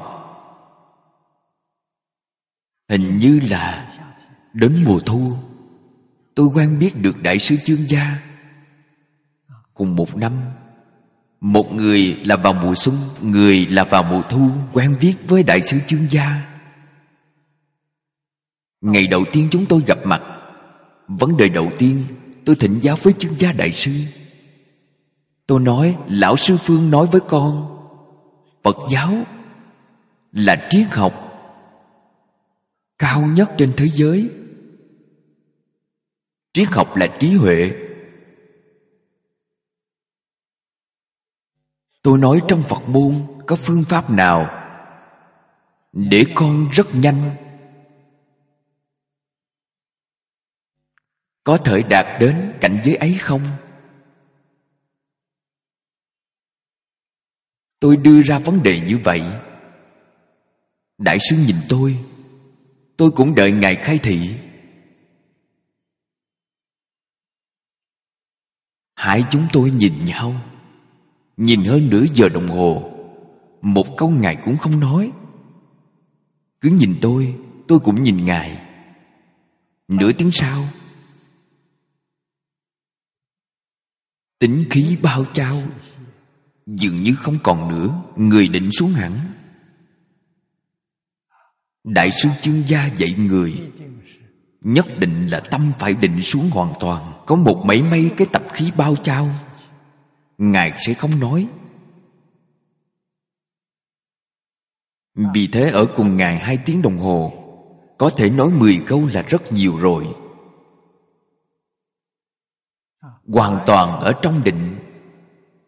[SPEAKER 1] Hình như là đến mùa thu, tôi quen biết được Đại sư Chương Gia. Cùng một năm, một người là vào mùa xuân, người là vào mùa thu, quen biết với Đại sư Chương Gia. Ngày đầu tiên chúng tôi gặp mặt, vấn đề đầu tiên tôi thỉnh giáo với Chương Gia Đại sư. Tôi nói, lão sư Phương nói với con, Phật giáo là triết học cao nhất trên thế giới. Triết học là trí huệ. Tôi nói trong Phật môn có phương pháp nào để con rất nhanh có thể đạt đến cảnh giới ấy không? Tôi đưa ra vấn đề như vậy. Đại sư nhìn tôi, tôi cũng đợi ngài khai thị. Hai chúng tôi nhìn nhau, nhìn hơn nửa giờ đồng hồ, một câu ngài cũng không nói. Cứ nhìn tôi, tôi cũng nhìn ngài. Nửa tiếng sau, tính khí bao trao dường như không còn nữa, người định xuống hẳn. Đại sư Chương Gia dạy người nhất định là tâm phải định xuống hoàn toàn. Có một mảy may cái tập khí bao trao, ngài sẽ không nói. Vì thế ở cùng ngài hai tiếng đồng hồ, có thể nói mười câu là rất nhiều rồi. Hoàn toàn ở trong định,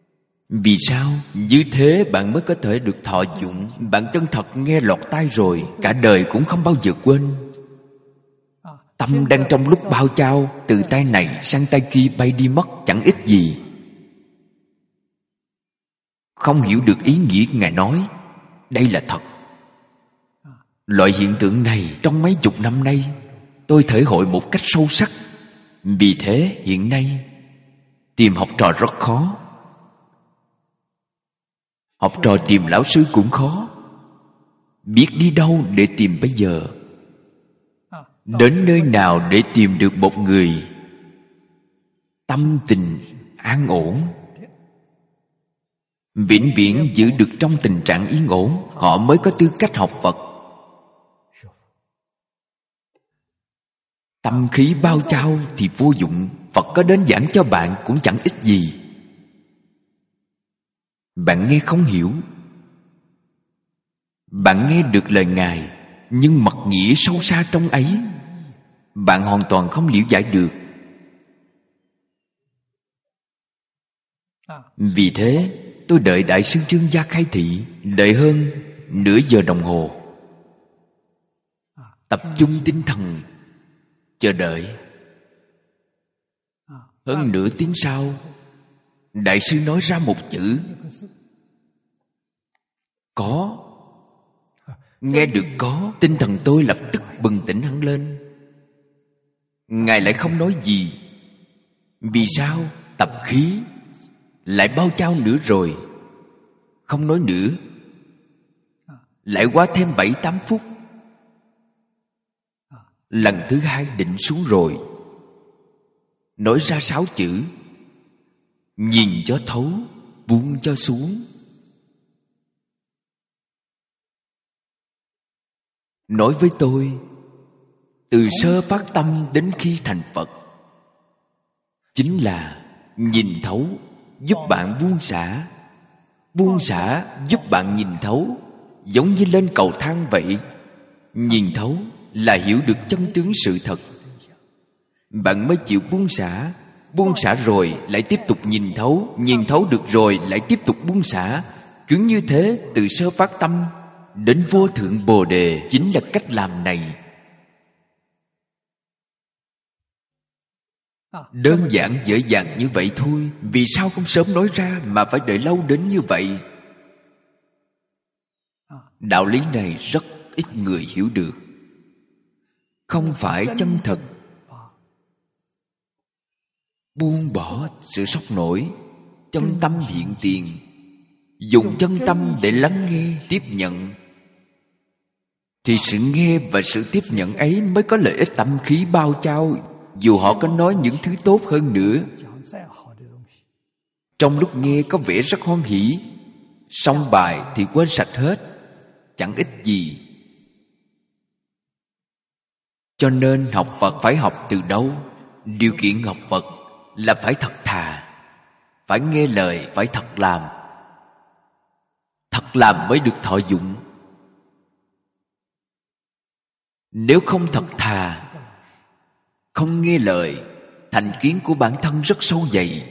[SPEAKER 1] Vì sao? Như thế bạn mới có thể được thọ dụng. Bạn chân thật nghe lọt tai rồi, cả đời cũng không bao giờ quên. Tâm đang trong lúc bao chao, từ tay này sang tay kia bay đi mất, chẳng ích gì. Không hiểu được ý nghĩa Ngài nói. Đây là thật. Loại hiện tượng này trong mấy chục năm nay tôi thể hội một cách sâu sắc. Vì thế hiện nay tìm học trò rất khó. Học trò tìm lão sư cũng khó. Biết đi đâu để tìm bây giờ? Đến nơi nào để tìm được một người tâm tình an ổn, vĩnh viễn giữ được trong tình trạng yên ổn, họ mới có tư cách học Phật. Tâm khí bao chao thì vô dụng. Phật có đến giảng cho bạn cũng chẳng ích gì. Bạn nghe không hiểu. Bạn nghe được lời Ngài, nhưng mật nghĩa sâu xa trong ấy bạn hoàn toàn không理giải được. Vì thế tôi đợi Đại sư Trương Gia khai thị, đợi hơn nửa giờ đồng hồ, tập trung tinh thần chờ đợi. Hơn nửa tiếng sau, Đại sư nói ra một chữ có. Nghe được có, tinh thần tôi lập tức bừng tỉnh hẳn lên. Ngài lại không nói gì. Vì sao? Tập khí lại bao chao nữa rồi. Không nói nữa. Lại qua thêm bảy tám phút. Lần thứ hai định xuống rồi. Nói ra sáu chữ: nhìn cho thấu, buông cho xuống. Nói với tôi, từ sơ phát tâm đến khi thành Phật, chính là nhìn thấu giúp bạn buông xả. Buông xả giúp bạn nhìn thấu. Giống như lên cầu thang vậy. Nhìn thấu là hiểu được chân tướng sự thật. Bạn mới chịu buông xả. Buông xả rồi lại tiếp tục nhìn thấu. Nhìn thấu được rồi lại tiếp tục buông xả. Cứ như thế từ sơ phát tâm đến vô thượng Bồ Đề, chính là cách làm này. Đơn giản dễ dàng như vậy thôi. Vì sao không sớm nói ra mà phải đợi lâu đến như vậy? Đạo lý này rất ít người hiểu được. Không phải chân thật buông bỏ sự sốc nổi, chân tâm hiện tiền, dùng chân tâm để lắng nghe, tiếp nhận, thì sự nghe và sự tiếp nhận ấy mới có lợi ích. Tâm khí bao chao, dù họ có nói những thứ tốt hơn nữa, trong lúc nghe có vẻ rất hoan hỉ, xong bài thì quên sạch hết, chẳng ích gì. Cho nên học Phật phải học từ đâu? Điều kiện học Phật là phải thật thà, phải nghe lời, phải thật làm. Thật làm mới được thọ dụng. Nếu không thật thà, không nghe lời, thành kiến của bản thân rất sâu dày,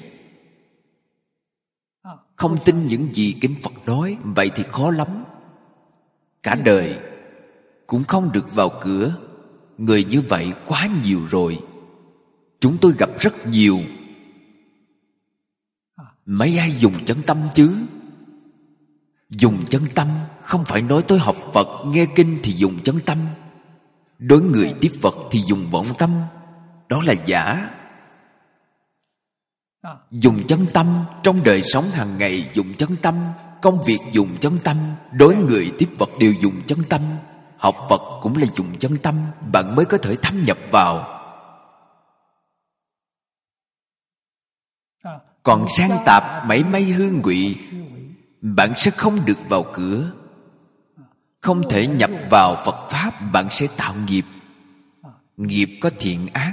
[SPEAKER 1] không tin những gì kinh Phật nói, vậy thì khó lắm. Cả đời cũng không được vào cửa. Người như vậy quá nhiều rồi. Chúng tôi gặp rất nhiều. Mấy ai dùng chân tâm chứ? Dùng chân tâm không phải nói tôi học Phật, nghe kinh thì dùng chân tâm. Đối người tiếp Phật thì dùng vọng tâm. Đó là giả. Dùng chân tâm trong đời sống hàng ngày, dùng chân tâm công việc, dùng chân tâm đối người tiếp Phật đều dùng chân tâm. Học Phật cũng là dùng chân tâm, bạn mới có thể thâm nhập vào. Còn sang tạp mảy may hương ngụy, bạn sẽ không được vào cửa. Không thể nhập vào Phật Pháp, bạn sẽ tạo nghiệp. Nghiệp có thiện ác.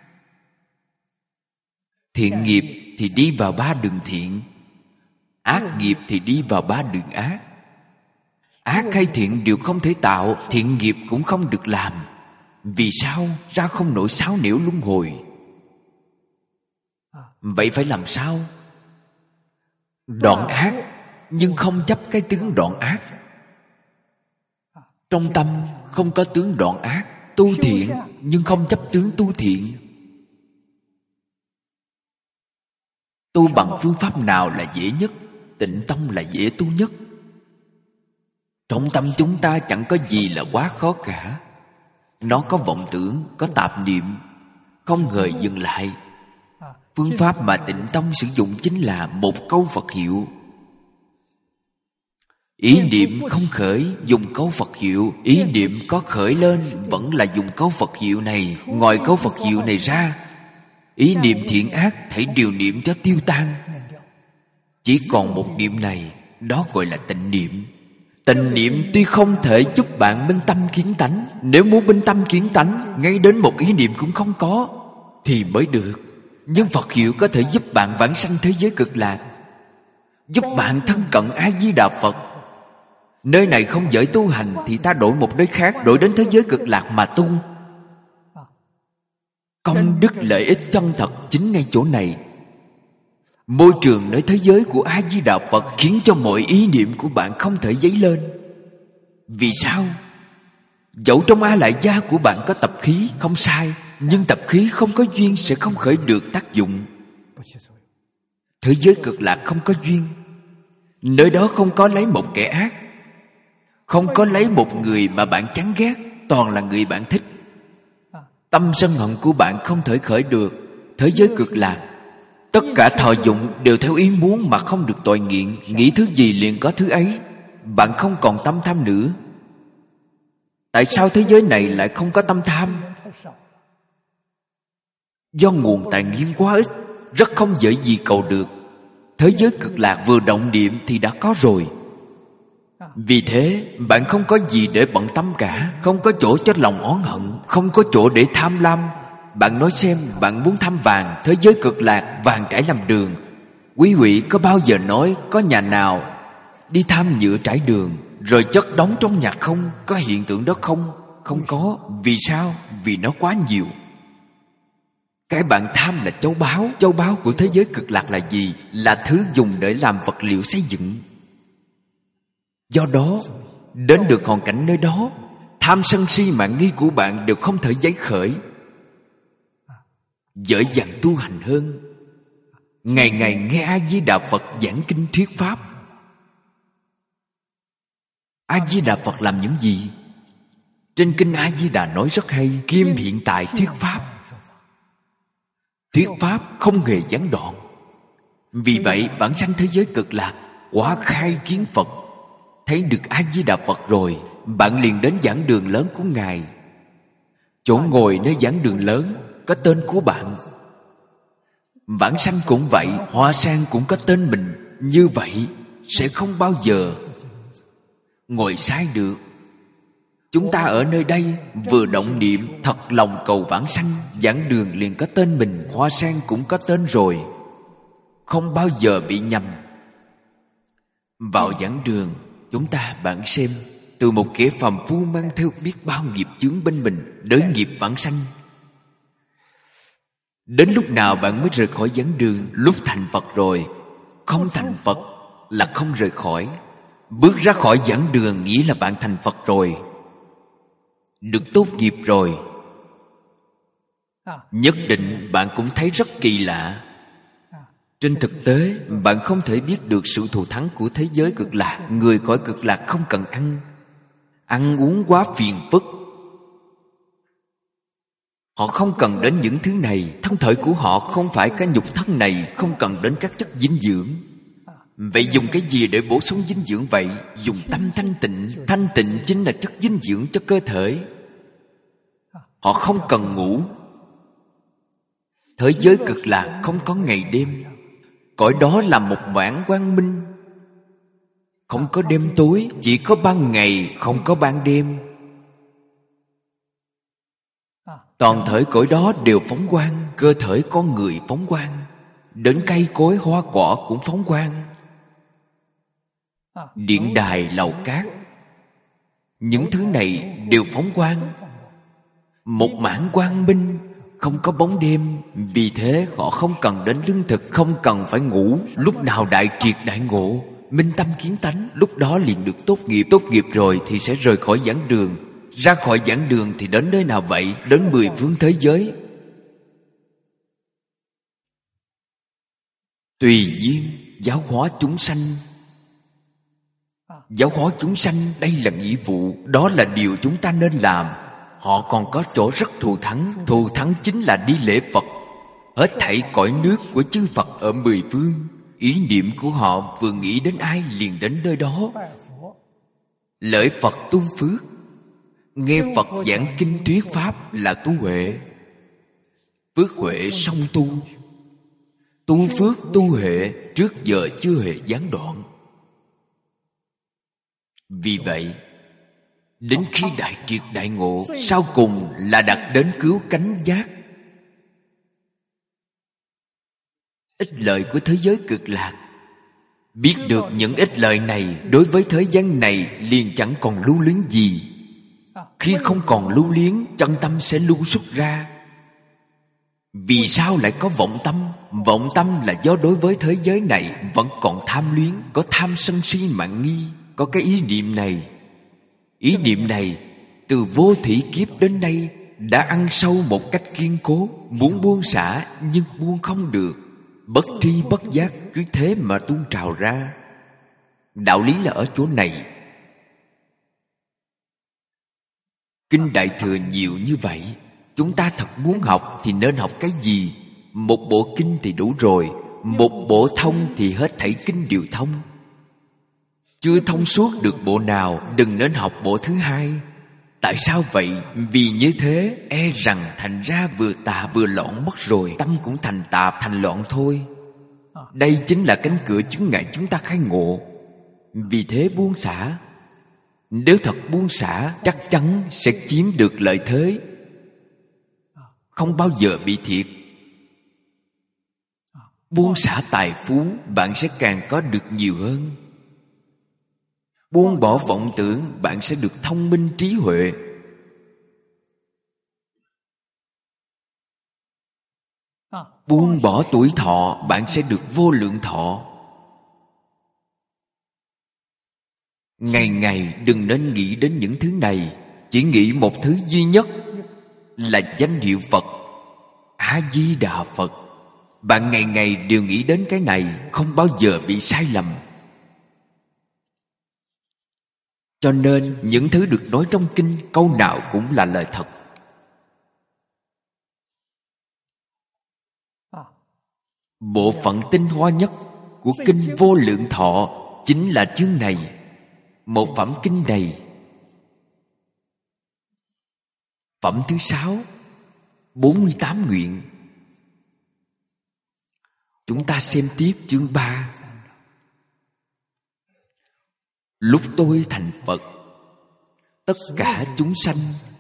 [SPEAKER 1] Thiện nghiệp thì đi vào ba đường thiện, ác nghiệp thì đi vào ba đường ác. Ác hay thiện đều không thể tạo, thiện nghiệp cũng không được làm. Vì sao? Ra không nổi sáu nẻo luân hồi. Vậy phải làm sao? đoạn ác nhưng không chấp cái tướng đoạn ác. Trong tâm không có tướng đoạn ác. Tu thiện nhưng không chấp tướng tu thiện. Tu bằng phương pháp nào là dễ nhất? Tịnh tông là dễ tu nhất. Trong tâm chúng ta chẳng có gì là quá khó cả. Nó có vọng tưởng, có tạp niệm, không hề dừng lại. Phương pháp mà Tịnh tông sử dụng chính là một câu Phật hiệu. Ý niệm không khởi, dùng câu Phật hiệu. Ý niệm có khởi lên, vẫn là dùng câu Phật hiệu này. Ngoài câu Phật hiệu này ra, ý niệm thiện ác hãy điều niệm cho tiêu tan. Chỉ còn một niệm này, đó gọi là tịnh niệm. Tịnh niệm tuy không thể giúp bạn minh tâm kiến tánh. Nếu muốn minh tâm kiến tánh, ngay đến một ý niệm cũng không có thì mới được. Nhưng Phật hiệu có thể giúp bạn vãng sanh thế giới cực lạc, giúp bạn thân cận A-di-đà Phật. Nơi này không dễ tu hành thì ta đổi một nơi khác, đổi đến thế giới cực lạc mà tu. Công đức lợi ích chân thật chính ngay chỗ này. Môi trường nơi thế giới của A-di-đà Phật khiến cho mọi ý niệm của bạn không thể dấy lên. Vì sao? Dẫu trong A Lại Gia của bạn có tập khí, không sai, nhưng tập khí không có duyên sẽ không khởi được tác dụng. Thế giới cực lạc không có duyên. Nơi đó không có lấy một kẻ ác, không có lấy một người mà bạn chán ghét, toàn là người bạn thích. Tâm sân hận của bạn không thể khởi được. Thế giới cực lạc, tất cả thọ dụng đều theo ý muốn mà không được tội nghiện. Nghĩ thứ gì liền có thứ ấy. Bạn không còn tâm tham nữa. Tại sao thế giới này lại không có tâm tham? Do nguồn tài nguyên quá ít, rất không dễ gì cầu được. Thế giới cực lạc vừa động niệm thì đã có rồi. Vì thế bạn không có gì để bận tâm cả. Không có chỗ cho lòng oán hận, không có chỗ để tham lam. Bạn nói xem, bạn muốn thăm vàng, thế giới cực lạc vàng trải làm đường. Quý vị có bao giờ nói có nhà nào đi tham nhựa trải đường rồi chất đóng trong nhà không? Có hiện tượng đó không? Không có. Vì sao? Vì nó quá nhiều. Cái bạn tham là châu báu. Châu báu của thế giới cực lạc là gì? Là thứ dùng để làm vật liệu xây dựng. Do đó, đến được hoàn cảnh nơi đó, tham sân si mạn nghi của bạn đều không thể giấy khởi. Dễ dàng tu hành hơn. Ngày ngày nghe A-di-đà Phật giảng kinh thuyết pháp. A-di-đà Phật làm những gì? Trên kinh A-di-đà nói rất hay. Kim hiện tại thuyết pháp. Thuyết pháp không hề gián đoạn. Vì vậy vãng sanh thế giới cực lạc, quả khai kiến Phật, thấy được A-di-đà Phật rồi, bạn liền đến giảng đường lớn của Ngài. Chỗ ngồi nơi giảng đường lớn có tên của bạn. Vãng sanh cũng vậy, hoa sen cũng có tên mình. Như vậy sẽ không bao giờ ngồi sai được. Chúng ta ở nơi đây vừa động niệm thật lòng cầu vãng sanh, giảng đường liền có tên mình, hoa sen cũng có tên rồi, không bao giờ bị nhầm. Vào giảng đường, chúng ta bạn xem, từ một kẻ phàm phu mang theo biết bao nghiệp chướng bên mình, đới nghiệp vãng sanh. Đến lúc nào bạn mới rời khỏi giảng đường? Lúc thành Phật rồi. Không thành Phật là không rời khỏi. Bước ra khỏi giảng đường nghĩa là bạn thành Phật rồi, được tốt nghiệp rồi. Nhất định bạn cũng thấy rất kỳ lạ. Trên thực tế, bạn không thể biết được sự thù thắng của thế giới cực lạc. Người cõi cực lạc không cần ăn. Ăn uống quá phiền phức. Họ không cần đến những thứ này. Thân thể của họ không phải cái nhục thân này, không cần đến các chất dinh dưỡng. Vậy dùng cái gì để bổ sung dinh dưỡng vậy? Dùng tâm thanh tịnh. Thanh tịnh chính là chất dinh dưỡng cho cơ thể. Họ không cần ngủ. Thế giới cực lạc không có ngày đêm. Cõi đó là một mảng quang minh, không có đêm tối, chỉ có ban ngày, không có ban đêm. Toàn thể cõi đó đều phóng quang. Cơ thể con người phóng quang, đến cây cối hoa cỏ cũng phóng quang. Điện đài lầu cát, những thứ này đều phóng quang. Một mảng quang minh, không có bóng đêm. Vì thế họ không cần đến lương thực, không cần phải ngủ. Lúc nào đại triệt đại ngộ, minh tâm kiến tánh, lúc đó liền được tốt nghiệp. Tốt nghiệp rồi thì sẽ rời khỏi giảng đường. Ra khỏi giảng đường thì đến nơi nào vậy? Đến mười phương thế giới. Tùy duyên giáo hóa chúng sanh. Giáo hóa chúng sanh, đây là nghĩa vụ. Đó là điều chúng ta nên làm. Họ còn có chỗ rất thù thắng. Thù thắng chính là đi lễ Phật. Hết thảy cõi nước của chư Phật ở mười phương, ý niệm của họ vừa nghĩ đến ai liền đến nơi đó. Lễ Phật tu phước, nghe Phật giảng kinh thuyết pháp là tu huệ. Phước huệ song tu. Tu phước tu huệ trước giờ chưa hề gián đoạn. Vì vậy, đến khi đại triệt đại ngộ, sau cùng là đạt đến cứu cánh giác. Ích lợi của thế giới cực lạc. Biết được những ích lợi này, đối với thế gian này liền chẳng còn lưu luyến gì. Khi không còn lưu luyến, chân tâm sẽ lưu xuất ra. Vì sao lại có vọng tâm? Vọng tâm là do đối với thế giới này vẫn còn tham luyến, có tham sân si mạn nghi, có cái ý niệm này. Ý niệm này từ vô thủy kiếp đến nay đã ăn sâu một cách kiên cố. Muốn buông xả nhưng buông không được. Bất tri bất giác cứ thế mà tuôn trào ra. Đạo lý là ở chỗ này. Kinh Đại Thừa nhiều như vậy, chúng ta thật muốn học thì nên học cái gì? Một bộ kinh thì đủ rồi. Một bộ thông thì hết thảy kinh đều thông. Chưa thông suốt được bộ nào, đừng nên học bộ thứ hai. Tại sao vậy? Vì như thế e rằng thành ra vừa tà vừa loạn mất rồi. Tâm cũng thành tà thành loạn thôi. Đây chính là cánh cửa chướng ngại chúng ta khai ngộ. Vì thế buông xả. Nếu thật buông xả, chắc chắn sẽ chiếm được lợi thế, không bao giờ bị thiệt. Buông xả tài phú, bạn sẽ càng có được nhiều hơn. Buông bỏ vọng tưởng, bạn sẽ được thông minh trí huệ. Buông bỏ tuổi thọ, bạn sẽ được vô lượng thọ. Ngày ngày đừng nên nghĩ đến những thứ này. Chỉ nghĩ một thứ duy nhất là danh hiệu Phật, A-di-đà Phật. Bạn ngày ngày đều nghĩ đến cái này, không bao giờ bị sai lầm. Cho nên những thứ được nói trong kinh, câu nào cũng là lời thật. Bộ phận tinh hoa nhất của kinh Vô Lượng Thọ chính là chương này. Một phẩm kinh này. Phẩm thứ sáu, bốn mươi tám nguyện. Chúng ta xem tiếp chương ba. Lúc tôi thành Phật, tất cả chúng sanh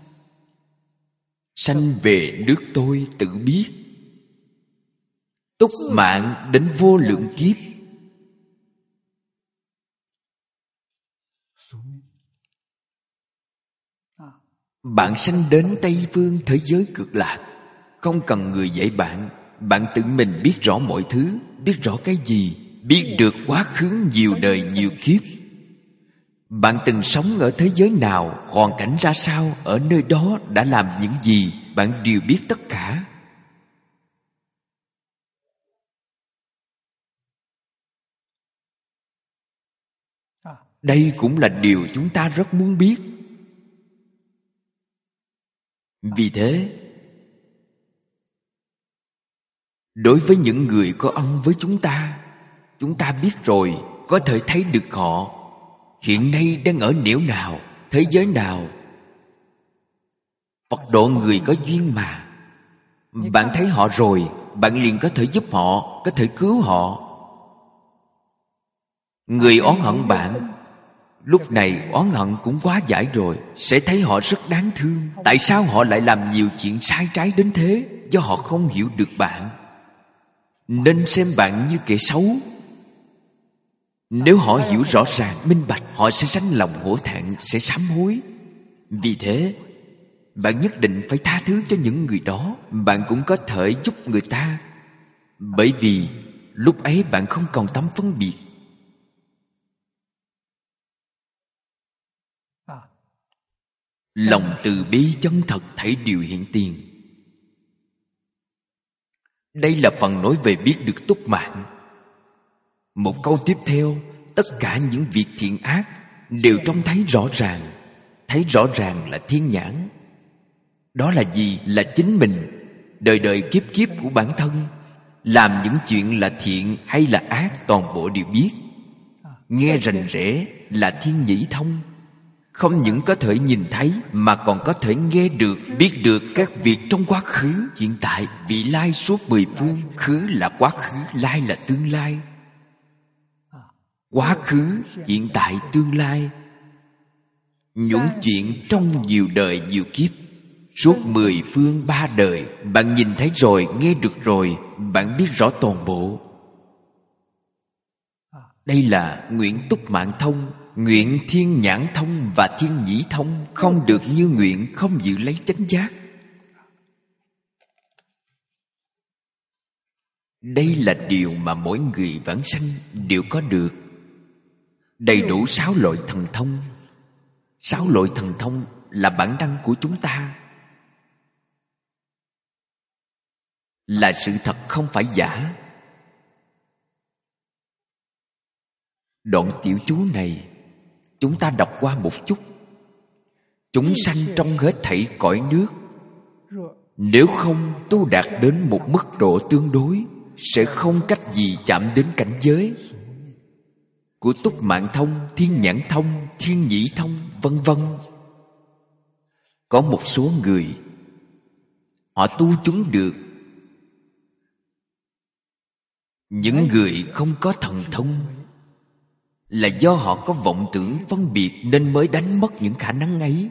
[SPEAKER 1] sanh về nước tôi tự biết. Túc mạng đến vô lượng kiếp. Bạn sanh đến Tây Phương thế giới cực lạc, không cần người dạy bạn. Bạn tự mình biết rõ mọi thứ. Biết rõ cái gì? Biết được quá khứ nhiều đời nhiều kiếp. Bạn từng sống ở thế giới nào, hoàn cảnh ra sao, ở nơi đó đã làm những gì, bạn đều biết tất cả. Đây cũng là điều chúng ta rất muốn biết. Vì thế, đối với những người có ân với chúng ta, chúng ta biết rồi, có thể thấy được họ hiện nay đang ở nẻo nào, thế giới nào. Phật độ người có duyên mà. Bạn thấy họ rồi, bạn liền có thể giúp họ, có thể cứu họ. Người oán hận bạn, lúc này oán hận cũng quá giải rồi, sẽ thấy họ rất đáng thương. Tại sao họ lại làm nhiều chuyện sai trái đến thế? Do họ không hiểu được bạn, nên xem bạn như kẻ xấu. Nếu họ hiểu rõ ràng, minh bạch, họ sẽ sanh lòng hổ thẹn, sẽ sám hối. Vì thế, bạn nhất định phải tha thứ cho những người đó. Bạn cũng có thể giúp người ta, bởi vì lúc ấy bạn không còn tâm phân biệt. Lòng từ bi chân thật thảy đều hiện tiền. Đây là phần nói về biết được túc mạng. Một câu tiếp theo, tất cả những việc thiện ác đều trông thấy rõ ràng. Thấy rõ ràng là thiên nhãn. Đó là gì? Là chính mình, đời đời kiếp kiếp của bản thân. Làm những chuyện là thiện hay là ác, toàn bộ đều biết. Nghe rành rẽ là thiên nhĩ thông. Không những có thể nhìn thấy mà còn có thể nghe được, biết được các việc trong quá khứ, hiện tại, vị lai suốt mười phương. Khứ là quá khứ, lai là tương lai. Quá khứ, hiện tại, tương lai. Những chuyện trong nhiều đời nhiều kiếp, suốt mười phương ba đời, bạn nhìn thấy rồi, nghe được rồi, bạn biết rõ toàn bộ. Đây là nguyện túc mạng thông, nguyện thiên nhãn thông và thiên nhĩ thông. Không được như nguyện không giữ lấy chánh giác. Đây là điều mà mỗi người vãng sanh đều có được. Đầy đủ sáu loại thần thông. Sáu loại thần thông là bản năng của chúng ta, là sự thật không phải giả. Đoạn tiểu chú này chúng ta đọc qua một chút. Chúng sanh trong hết thảy cõi nước, nếu không tu đạt đến một mức độ tương đối, sẽ không cách gì chạm đến cảnh giới của túc mạng thông, thiên nhãn thông, thiên nhĩ thông, vân vân. Có một số người họ tu chúng được. Những người không có thần thông là do họ có vọng tưởng phân biệt nên mới đánh mất những khả năng ấy.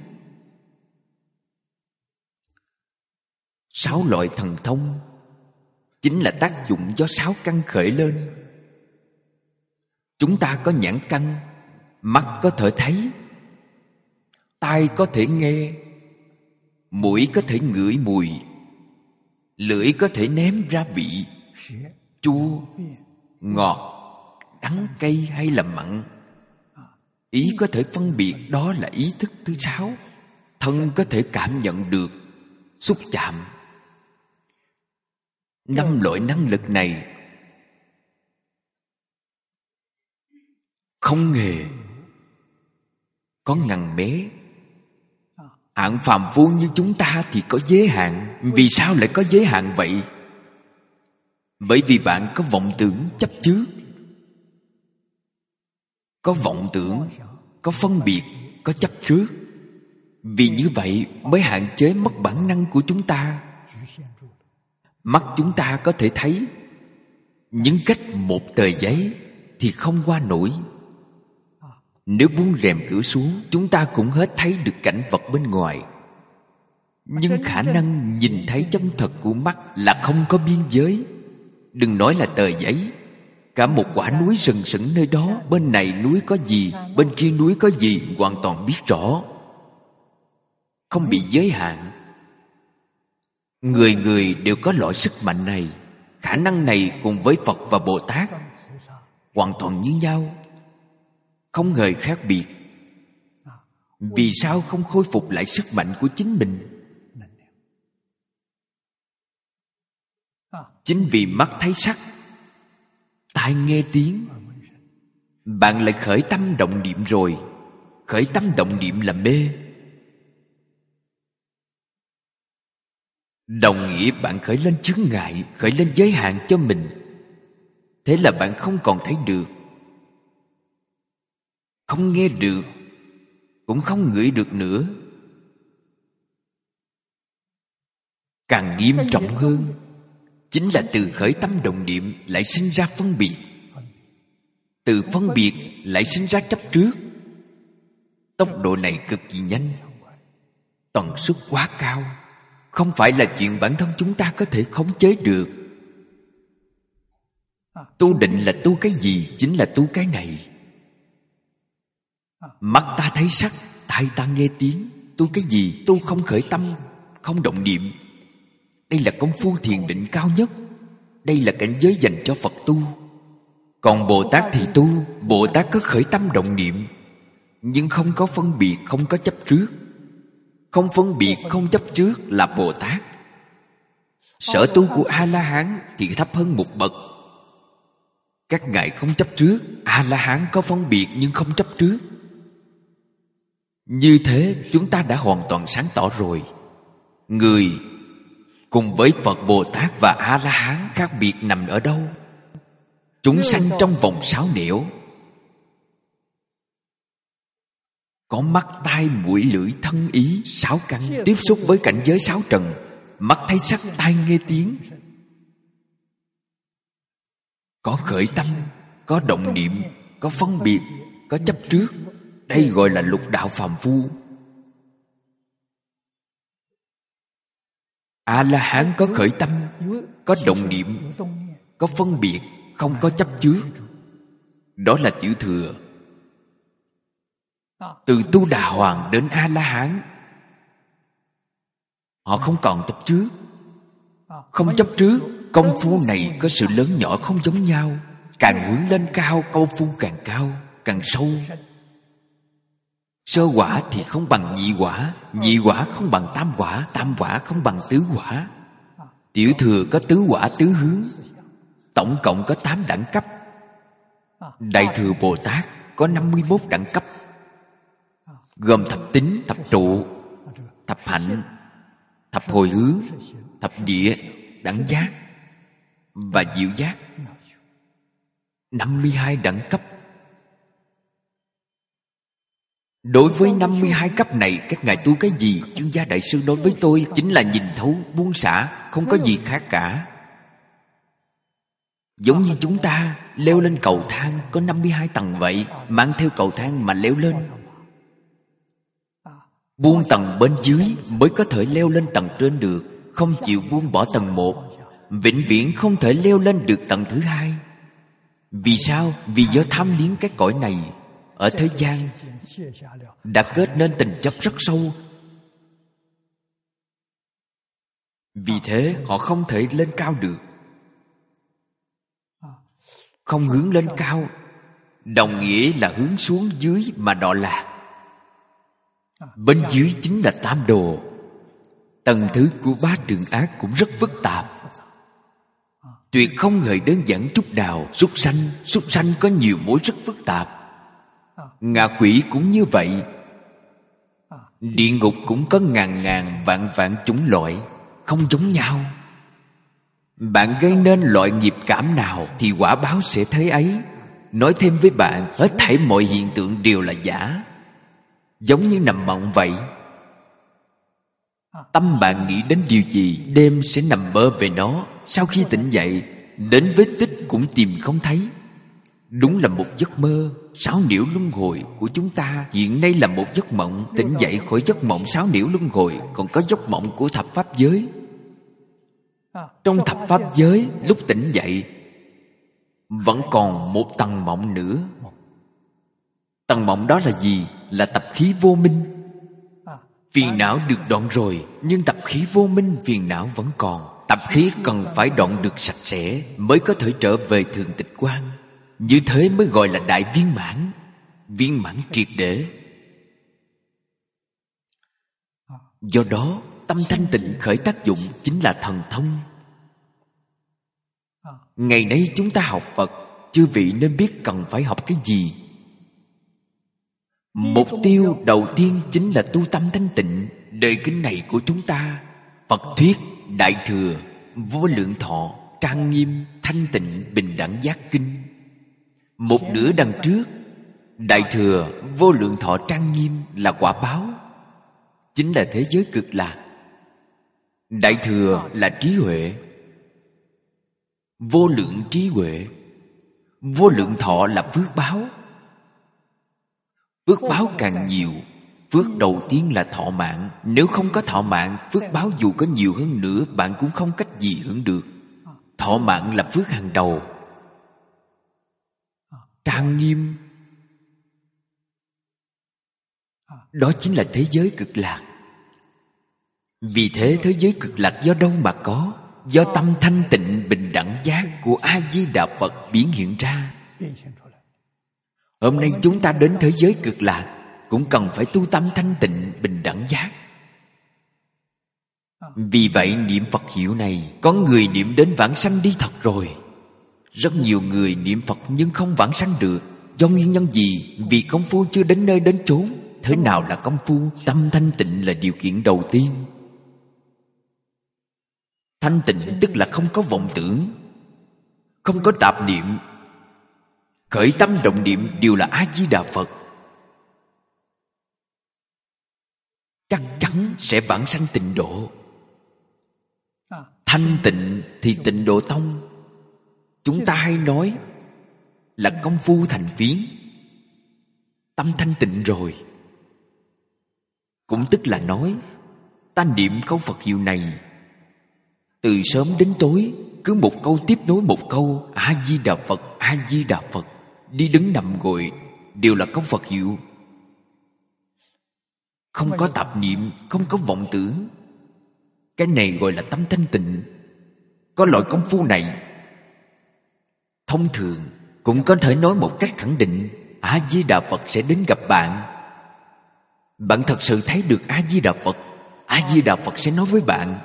[SPEAKER 1] Sáu loại thần thông chính là tác dụng do sáu căn khởi lên. Chúng ta có nhãn căn, mắt có thể thấy, tai có thể nghe, mũi có thể ngửi mùi, lưỡi có thể nếm ra vị, chua, ngọt, đắng, cay hay là mặn. Ý có thể phân biệt, đó là ý thức thứ sáu. Thân có thể cảm nhận được, xúc chạm. Năm loại năng lực này không hề có ngần bé. Hạng phàm phu như chúng ta thì có giới hạn. Vì sao lại có giới hạn vậy? Bởi vì bạn có vọng tưởng chấp trước, có vọng tưởng, có phân biệt, có chấp trước. Vì như vậy mới hạn chế mất bản năng của chúng ta. Mắt chúng ta có thể thấy, nhưng cách một tờ giấy thì không qua nổi. Nếu buông rèm cửa xuống, chúng ta cũng hết thấy được cảnh vật bên ngoài. Nhưng khả năng nhìn thấy chân thật của mắt là không có biên giới. Đừng nói là tờ giấy, cả một quả núi sừng sững nơi đó, bên này núi có gì, bên kia núi có gì, hoàn toàn biết rõ, không bị giới hạn. Người người đều có loại sức mạnh này. Khả năng này cùng với Phật và Bồ Tát hoàn toàn như nhau, không hề khác biệt. Vì sao không khôi phục lại sức mạnh của chính mình? Chính vì mắt thấy sắc, tai nghe tiếng, bạn lại khởi tâm động niệm rồi. Khởi tâm động niệm là mê. Đồng nghĩa bạn khởi lên chướng ngại, khởi lên giới hạn cho mình. Thế là bạn không còn thấy được, không nghe được, cũng không ngửi được nữa. Càng nghiêm trọng hơn, chính là từ khởi tâm động niệm lại sinh ra phân biệt. Từ phân biệt lại sinh ra chấp trước. Tốc độ này cực kỳ nhanh, tần suất quá cao, không phải là chuyện bản thân chúng ta có thể khống chế được. Tu định là tu cái gì? Chính là tu cái này. Mắt ta thấy sắc, tai ta nghe tiếng, Tu cái gì? Tu không khởi tâm, không động niệm. Đây là công phu thiền định cao nhất. Đây là cảnh giới dành cho Phật tu. Còn Bồ Tát thì tu. Bồ Tát có khởi tâm động niệm, nhưng không có phân biệt, không có chấp trước. Không phân biệt, không chấp trước là Bồ Tát. Sở tu của A-la-hán thì thấp hơn một bậc. Các ngài không chấp trước. A-la-hán có phân biệt nhưng không chấp trước. Như thế chúng ta đã hoàn toàn sáng tỏ rồi. Người cùng với Phật, Bồ Tát và A-la-hán khác biệt nằm ở đâu? Chúng sanh trong vòng sáu nẻo, có mắt, tai, mũi, lưỡi, thân, ý, sáu căn, tiếp xúc với cảnh giới sáu trần. Mắt thấy sắc, tai nghe tiếng, có khởi tâm, có động niệm, có phân biệt, có chấp trước. Đây gọi là lục đạo phàm phu. A-la-hán có khởi tâm, có động niệm, có phân biệt, không có chấp trước. Đó là tiểu thừa. Từ Tu Đà Hoàng đến A-la-hán, họ không còn chấp trước. Không chấp trước, công phu này có sự lớn nhỏ không giống nhau. Càng hướng lên cao, công phu càng cao, càng sâu. Sơ quả thì không bằng nhị quả, nhị quả không bằng tam quả, tam quả không bằng tứ quả. Tiểu thừa có tứ quả tứ hướng, tổng cộng có tám đẳng cấp. Đại thừa Bồ Tát có năm mươi mốt đẳng cấp, gồm thập tính, thập trụ, thập hạnh, thập hồi hướng, thập địa, đẳng giác và diệu giác. năm mươi hai đẳng cấp. Đối với năm mươi hai cấp này, các ngài tu cái gì? Chương Gia Đại Sư đối với tôi chính là nhìn thấu, buông xả, không có gì khác cả. Giống như chúng ta leo lên cầu thang có năm mươi hai tầng vậy, mang theo cầu thang mà leo lên. Buông tầng bên dưới mới có thể leo lên tầng trên được. Không chịu buông bỏ tầng một, vĩnh viễn không thể leo lên được tầng thứ hai. Vì sao? Vì do tham liếng cái cõi này. Ở thế gian đã kết nên tình chấp rất sâu. Vì thế họ không thể lên cao được. Không hướng lên cao đồng nghĩa là hướng xuống dưới mà đọa lạc. Bên dưới chính là tam đồ. Tầng thứ của bá trường ác cũng rất phức tạp, tuyệt không hề đơn giản chút nào. Súc sanh, súc sanh có nhiều mối rất phức tạp. Ngạ quỷ cũng như vậy. Địa ngục cũng có ngàn ngàn vạn vạn chủng loại, không giống nhau. Bạn gây nên loại nghiệp cảm nào thì quả báo sẽ thế ấy. Nói thêm với bạn, hết thảy mọi hiện tượng đều là giả, giống như nằm mộng vậy. Tâm bạn nghĩ đến điều gì, đêm sẽ nằm mơ về nó. Sau khi tỉnh dậy, đến vết tích cũng tìm không thấy. Đúng là một giấc mơ. Sáu nẻo luân hồi của chúng ta hiện nay là một giấc mộng. Tỉnh dậy khỏi giấc mộng sáu nẻo luân hồi, còn có giấc mộng của thập pháp giới. Trong thập pháp giới, lúc tỉnh dậy vẫn còn một tầng mộng nữa. Tầng mộng đó là gì? Là tập khí vô minh. Phiền não được đoạn rồi, nhưng tập khí vô minh, phiền não vẫn còn. Tập khí cần phải đoạn được sạch sẽ mới có thể trở về thường tịch quan. Như thế mới gọi là đại viên mãn, viên mãn triệt để. Do đó, tâm thanh tịnh khởi tác dụng chính là thần thông. Ngày nay chúng ta học Phật, chư vị nên biết cần phải học cái gì. Mục tiêu đầu tiên chính là tu tâm thanh tịnh. Đời kinh này của chúng ta, Phật thuyết Đại Thừa, Vô Lượng Thọ, Trang Nghiêm, Thanh Tịnh, Bình Đẳng Giác Kinh. Một nửa đằng trước, Đại Thừa, Vô Lượng Thọ, Trang Nghiêm là quả báo, chính là thế giới cực lạc. Đại Thừa là trí huệ, vô lượng trí huệ. Vô Lượng Thọ là phước báo. Phước báo càng nhiều, phước đầu tiên là thọ mạng. Nếu không có thọ mạng, phước báo dù có nhiều hơn nữa, bạn cũng không cách gì hưởng được. Thọ mạng là phước hàng đầu. Trang nghiêm. Đó chính là thế giới cực lạc. Vì thế thế giới cực lạc do đâu mà có? Do tâm thanh tịnh bình đẳng giác của A-di-đà Phật biến hiện ra. Hôm nay chúng ta đến thế giới cực lạc cũng cần phải tu tâm thanh tịnh bình đẳng giác. Vì vậy niệm Phật hiệu này, có người niệm đến vãng sanh đi thật rồi. Rất nhiều người niệm Phật nhưng không vãng sanh được. Do nguyên nhân gì? Vì công phu chưa đến nơi đến chốn. Thế nào là công phu? Tâm thanh tịnh là điều kiện đầu tiên. Thanh tịnh tức là không có vọng tưởng, không có tạp niệm. Khởi tâm động niệm đều là A-di-đà Phật. Chắc chắn sẽ vãng sanh tịnh độ. Thanh tịnh thì tịnh độ tông, chúng ta hay nói là công phu thành phiến. Tâm thanh tịnh rồi, cũng tức là nói ta niệm câu Phật hiệu này từ sớm đến tối, cứ một câu tiếp nối một câu, A-di-đà Phật, A-di-đà Phật. Đi đứng nằm ngồi đều là câu Phật hiệu. Không có tạp niệm, không có vọng tưởng. Cái này gọi là tâm thanh tịnh. Có loại công phu này, thông thường cũng có thể nói một cách khẳng định, A-di-đà Phật sẽ đến gặp bạn. Bạn thật sự thấy được A-di-đà Phật, A-di-đà Phật sẽ nói với bạn.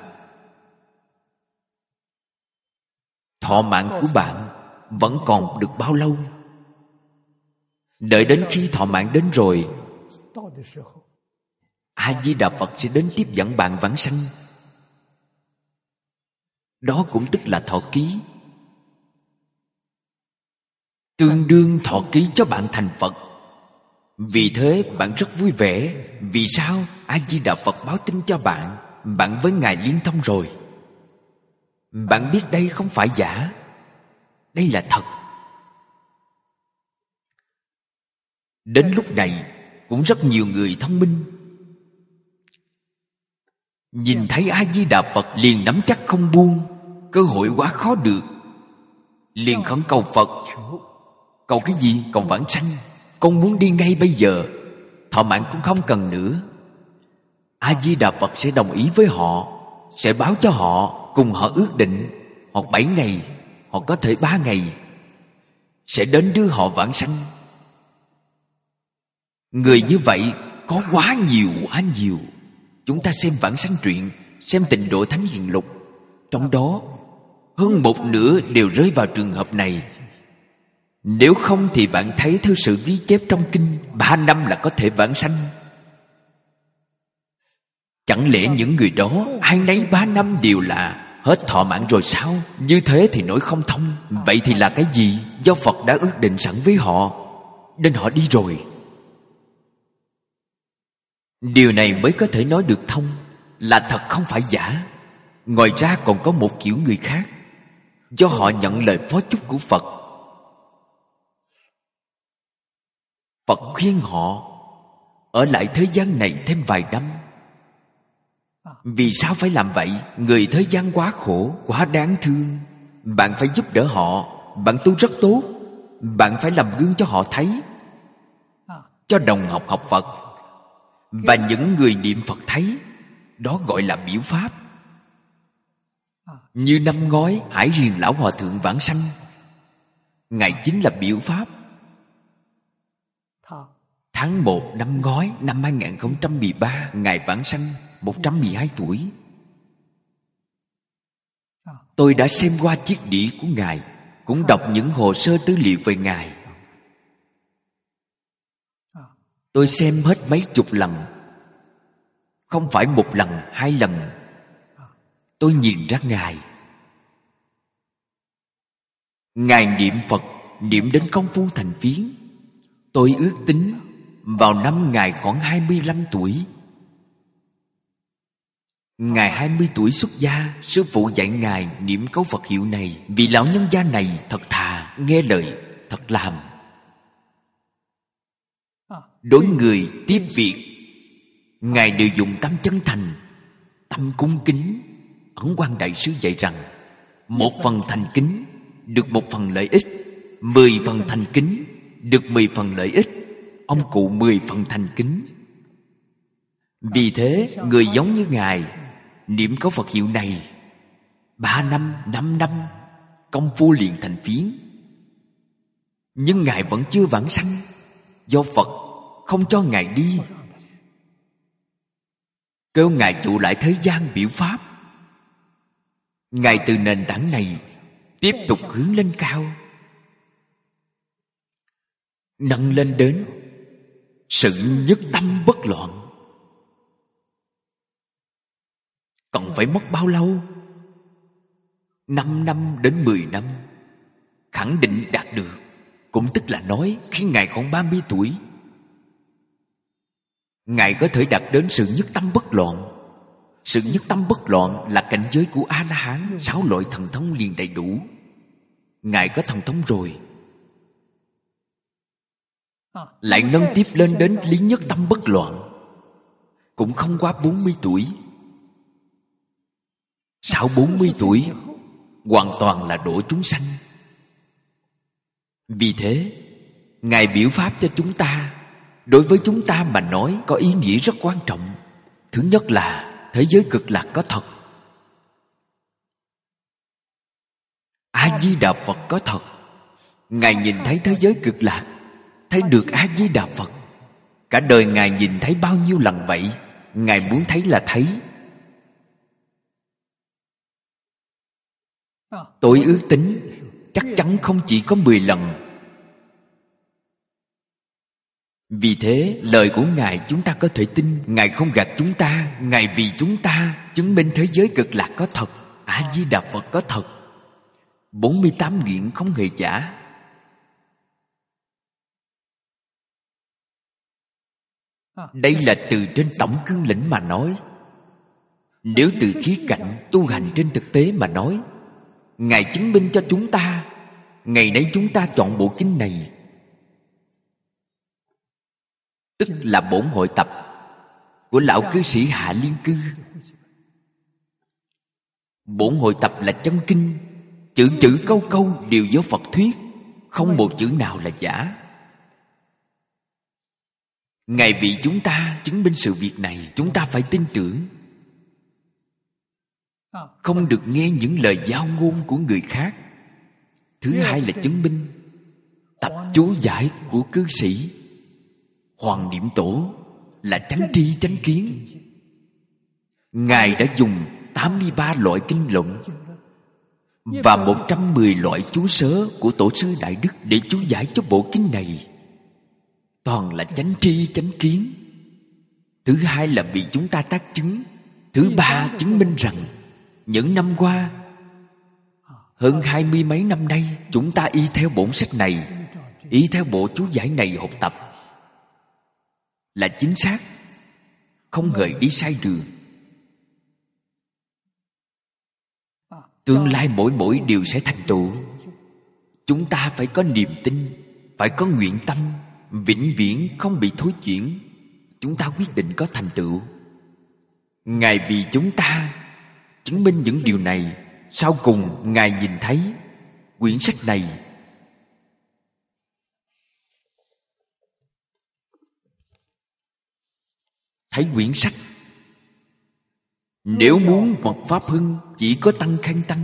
[SPEAKER 1] Thọ mạng của bạn vẫn còn được bao lâu? Đợi đến khi thọ mạng đến rồi, A-di-đà Phật sẽ đến tiếp dẫn bạn vãng sanh. Đó cũng tức là thọ ký, tương đương thọ ký cho bạn thành Phật. Vì thế bạn rất vui vẻ. Vì sao? A-di-đà Phật báo tin cho bạn, bạn với Ngài liên thông rồi. Bạn biết đây không phải giả, đây là thật. Đến lúc này cũng rất nhiều người thông minh, nhìn thấy A-di-đà Phật liền nắm chắc không buông. Cơ hội quá khó được, liền khẩn cầu Phật. Cầu cái gì? Cầu vãng sanh. Con muốn đi ngay bây giờ, thọ mạng cũng không cần nữa. A-di-đà Phật sẽ đồng ý với họ, sẽ báo cho họ, cùng họ ước định, hoặc bảy ngày, hoặc có thể ba ngày, sẽ đến đưa họ vãng sanh. Người như vậy có quá nhiều, quá nhiều. Chúng ta xem vãng sanh truyện, xem Tịnh Độ Thánh Hiền Lục, trong đó hơn một nửa đều rơi vào trường hợp này. Nếu không thì bạn thấy theo sự ghi chép trong kinh, ba năm là có thể vãng sanh. Chẳng lẽ những người đó ai nấy ba năm đều là hết thọ mạng rồi sao? Như thế thì nói không thông. Vậy thì là cái gì? Do Phật đã ước định sẵn với họ, nên họ đi rồi. Điều này mới có thể nói được thông, là thật không phải giả. Ngoài ra còn có một kiểu người khác, do họ nhận lời phó chúc của Phật. Phật khuyên họ ở lại thế gian này thêm vài năm. Vì sao phải làm vậy? Người thế gian quá khổ, quá đáng thương. Bạn phải giúp đỡ họ. Bạn tu rất tốt, bạn phải làm gương cho họ thấy, cho đồng học học Phật, và những người niệm Phật thấy. Đó gọi là biểu pháp. Như năm ngoái Hải Hiền Lão Hòa Thượng vãng sanh, Ngài chính là biểu pháp. Tháng một năm ngoái, năm hai nghìn không trăm mười ba, Ngài vãng sanh, một trăm mười hai tuổi. Tôi đã xem qua chiếc đĩa của Ngài, cũng đọc những hồ sơ tư liệu về Ngài. Tôi xem hết mấy chục lần, không phải một lần, hai lần. Tôi nhìn ra Ngài. Ngài niệm Phật, niệm đến công phu thành phiến. Tôi ước tính vào năm Ngài khoảng hai mươi lăm tuổi. Ngài hai mươi tuổi xuất gia, sư phụ dạy Ngài niệm câu Phật hiệu này. Vì lão nhân gia này thật thà, nghe lời, thật làm. Đối người tiếp việc, Ngài đều dùng tâm chân thành, tâm cung kính. Ấn Quang Đại Sư dạy rằng, một phần thành kính được một phần lợi ích, mười phần thành kính được mười phần lợi ích. Ông cụ mười phần thành kính. Vì thế người giống như Ngài niệm câu Phật hiệu này ba năm, năm năm, công phu liền thành phiến. Nhưng Ngài vẫn chưa vãng sanh, do Phật không cho Ngài đi, kêu Ngài trụ lại thế gian biểu pháp. Ngài từ nền tảng này tiếp tục hướng lên cao, nâng lên đến sự nhất tâm bất loạn. Còn phải mất bao lâu? Năm năm đến mười năm khẳng định đạt được. Cũng tức là nói khi Ngài còn ba mươi tuổi, Ngài có thể đạt đến sự nhất tâm bất loạn. Sự nhất tâm bất loạn là cảnh giới của A-la-hán. Sáu loại thần thông liền đầy đủ. Ngài có thần thông rồi, lại nâng tiếp lên đến lý nhất tâm bất loạn, cũng không quá bốn mươi tuổi. Sau bốn mươi tuổi hoàn toàn là độ chúng sanh. Vì thế Ngài biểu pháp cho chúng ta. Đối với chúng ta mà nói có ý nghĩa rất quan trọng. Thứ nhất là thế giới cực lạc có thật, A-di-đà Phật có thật. Ngài nhìn thấy thế giới cực lạc, thấy được A-di-đà Phật. Cả đời Ngài nhìn thấy bao nhiêu lần vậy? Ngài muốn thấy là thấy. Tôi ước tính chắc chắn không chỉ có mười lần. Vì thế lời của Ngài chúng ta có thể tin. Ngài không gạt chúng ta. Ngài vì chúng ta chứng minh thế giới cực lạc có thật, A-di-đà Phật có thật, bốn mươi tám nguyện không hề giả. Đây là từ trên tổng cương lĩnh mà nói. Nếu từ khía cạnh tu hành trên thực tế mà nói, Ngài chứng minh cho chúng ta. Ngày nay chúng ta chọn bộ kinh này, tức là bổn hội tập của lão cư sĩ Hạ Liên Cư. Bổn hội tập là chân kinh, chữ chữ câu câu đều do Phật thuyết, không một chữ nào là giả. Ngài vì chúng ta chứng minh sự việc này, chúng ta phải tin tưởng, không được nghe những lời giao ngôn của người khác. Thứ hai là chứng minh tập chú giải của cư sĩ Hoàng Niệm Tổ là chánh tri chánh kiến. Ngài đã dùng tám mươi ba loại kinh luận và một trăm mười loại chú sớ của Tổ sư Đại Đức để chú giải cho bộ kinh này. Toàn là chánh tri chánh kiến. Thứ hai là vì chúng ta tác chứng. Thứ ba chứng minh rằng những năm qua, hơn hai mươi mấy năm nay, chúng ta y theo bổn sách này, y theo bộ chú giải này học tập là chính xác, không hề đi sai đường. Tương lai mỗi mỗi điều sẽ thành tựu. Chúng ta phải có niềm tin, phải có nguyện tâm, vĩnh viễn không bị thối chuyển. Chúng ta quyết định có thành tựu. Ngài vì chúng ta chứng minh những điều này. Sau cùng Ngài nhìn thấy quyển sách này thấy quyển sách, nếu muốn mật pháp hưng chỉ có tăng khen tăng.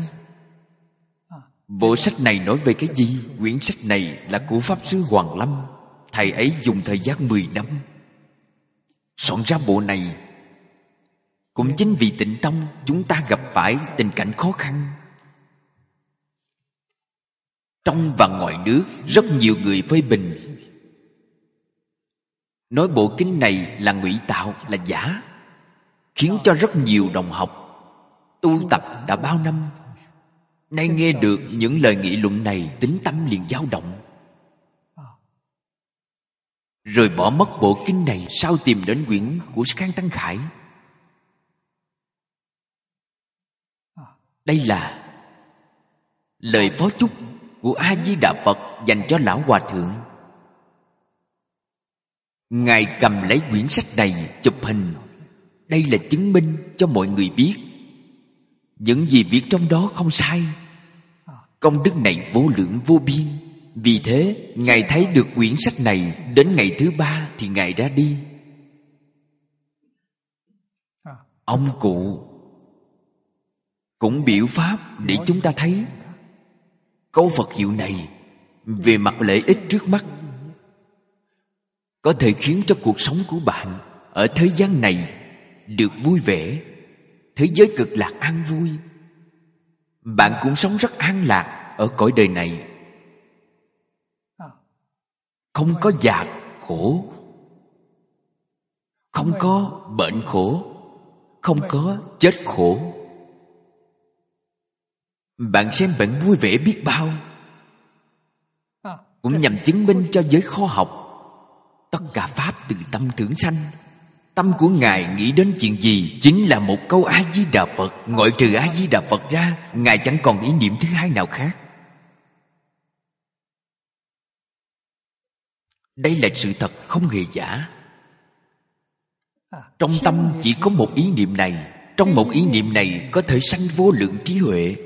[SPEAKER 1] Bộ sách này nói về cái gì? Quyển sách này là của Pháp Sư Hoàng Lâm. Thầy ấy dùng thời gian mười năm soạn ra bộ này. Cũng chính vì Tịnh Tông chúng ta gặp phải tình cảnh khó khăn. Trong và ngoài nước rất nhiều người phê bình, nói bộ kinh này là ngụy tạo, là giả, khiến cho rất nhiều đồng học tu tập đã bao năm nay nghe được những lời nghị luận này, tính tâm liền dao động, rồi bỏ mất bộ kinh này, sau tìm đến quyển của Khang Tăng Khải. Đây là lời phó chúc của A-di-đà Phật dành cho Lão Hòa Thượng. Ngài cầm lấy quyển sách này chụp hình. Đây là chứng minh cho mọi người biết những gì viết trong đó không sai. Công đức này vô lượng vô biên. Vì thế Ngài thấy được quyển sách này, đến ngày thứ ba thì Ngài ra đi. ông cụ cũng biểu pháp để chúng ta thấy câu Phật hiệu này về mặt lợi ích trước mắt có thể khiến cho cuộc sống của bạn ở thế gian này được vui vẻ, thế giới cực lạc an vui. Bạn cũng sống rất an lạc ở cõi đời này, không có già khổ, không có bệnh khổ, không có chết khổ. Bạn xem bạn vui vẻ biết bao, cũng nhằm chứng minh cho giới khoa học tất cả pháp từ tâm tưởng sanh. Tâm của Ngài nghĩ đến chuyện gì chính là một câu A Di Đà Phật. Ngoại trừ A Di Đà Phật ra, Ngài chẳng còn ý niệm thứ hai nào khác. Đây là sự thật không hề giả. Trong tâm chỉ có một ý niệm này. Trong một ý niệm này có thể sanh vô lượng trí huệ.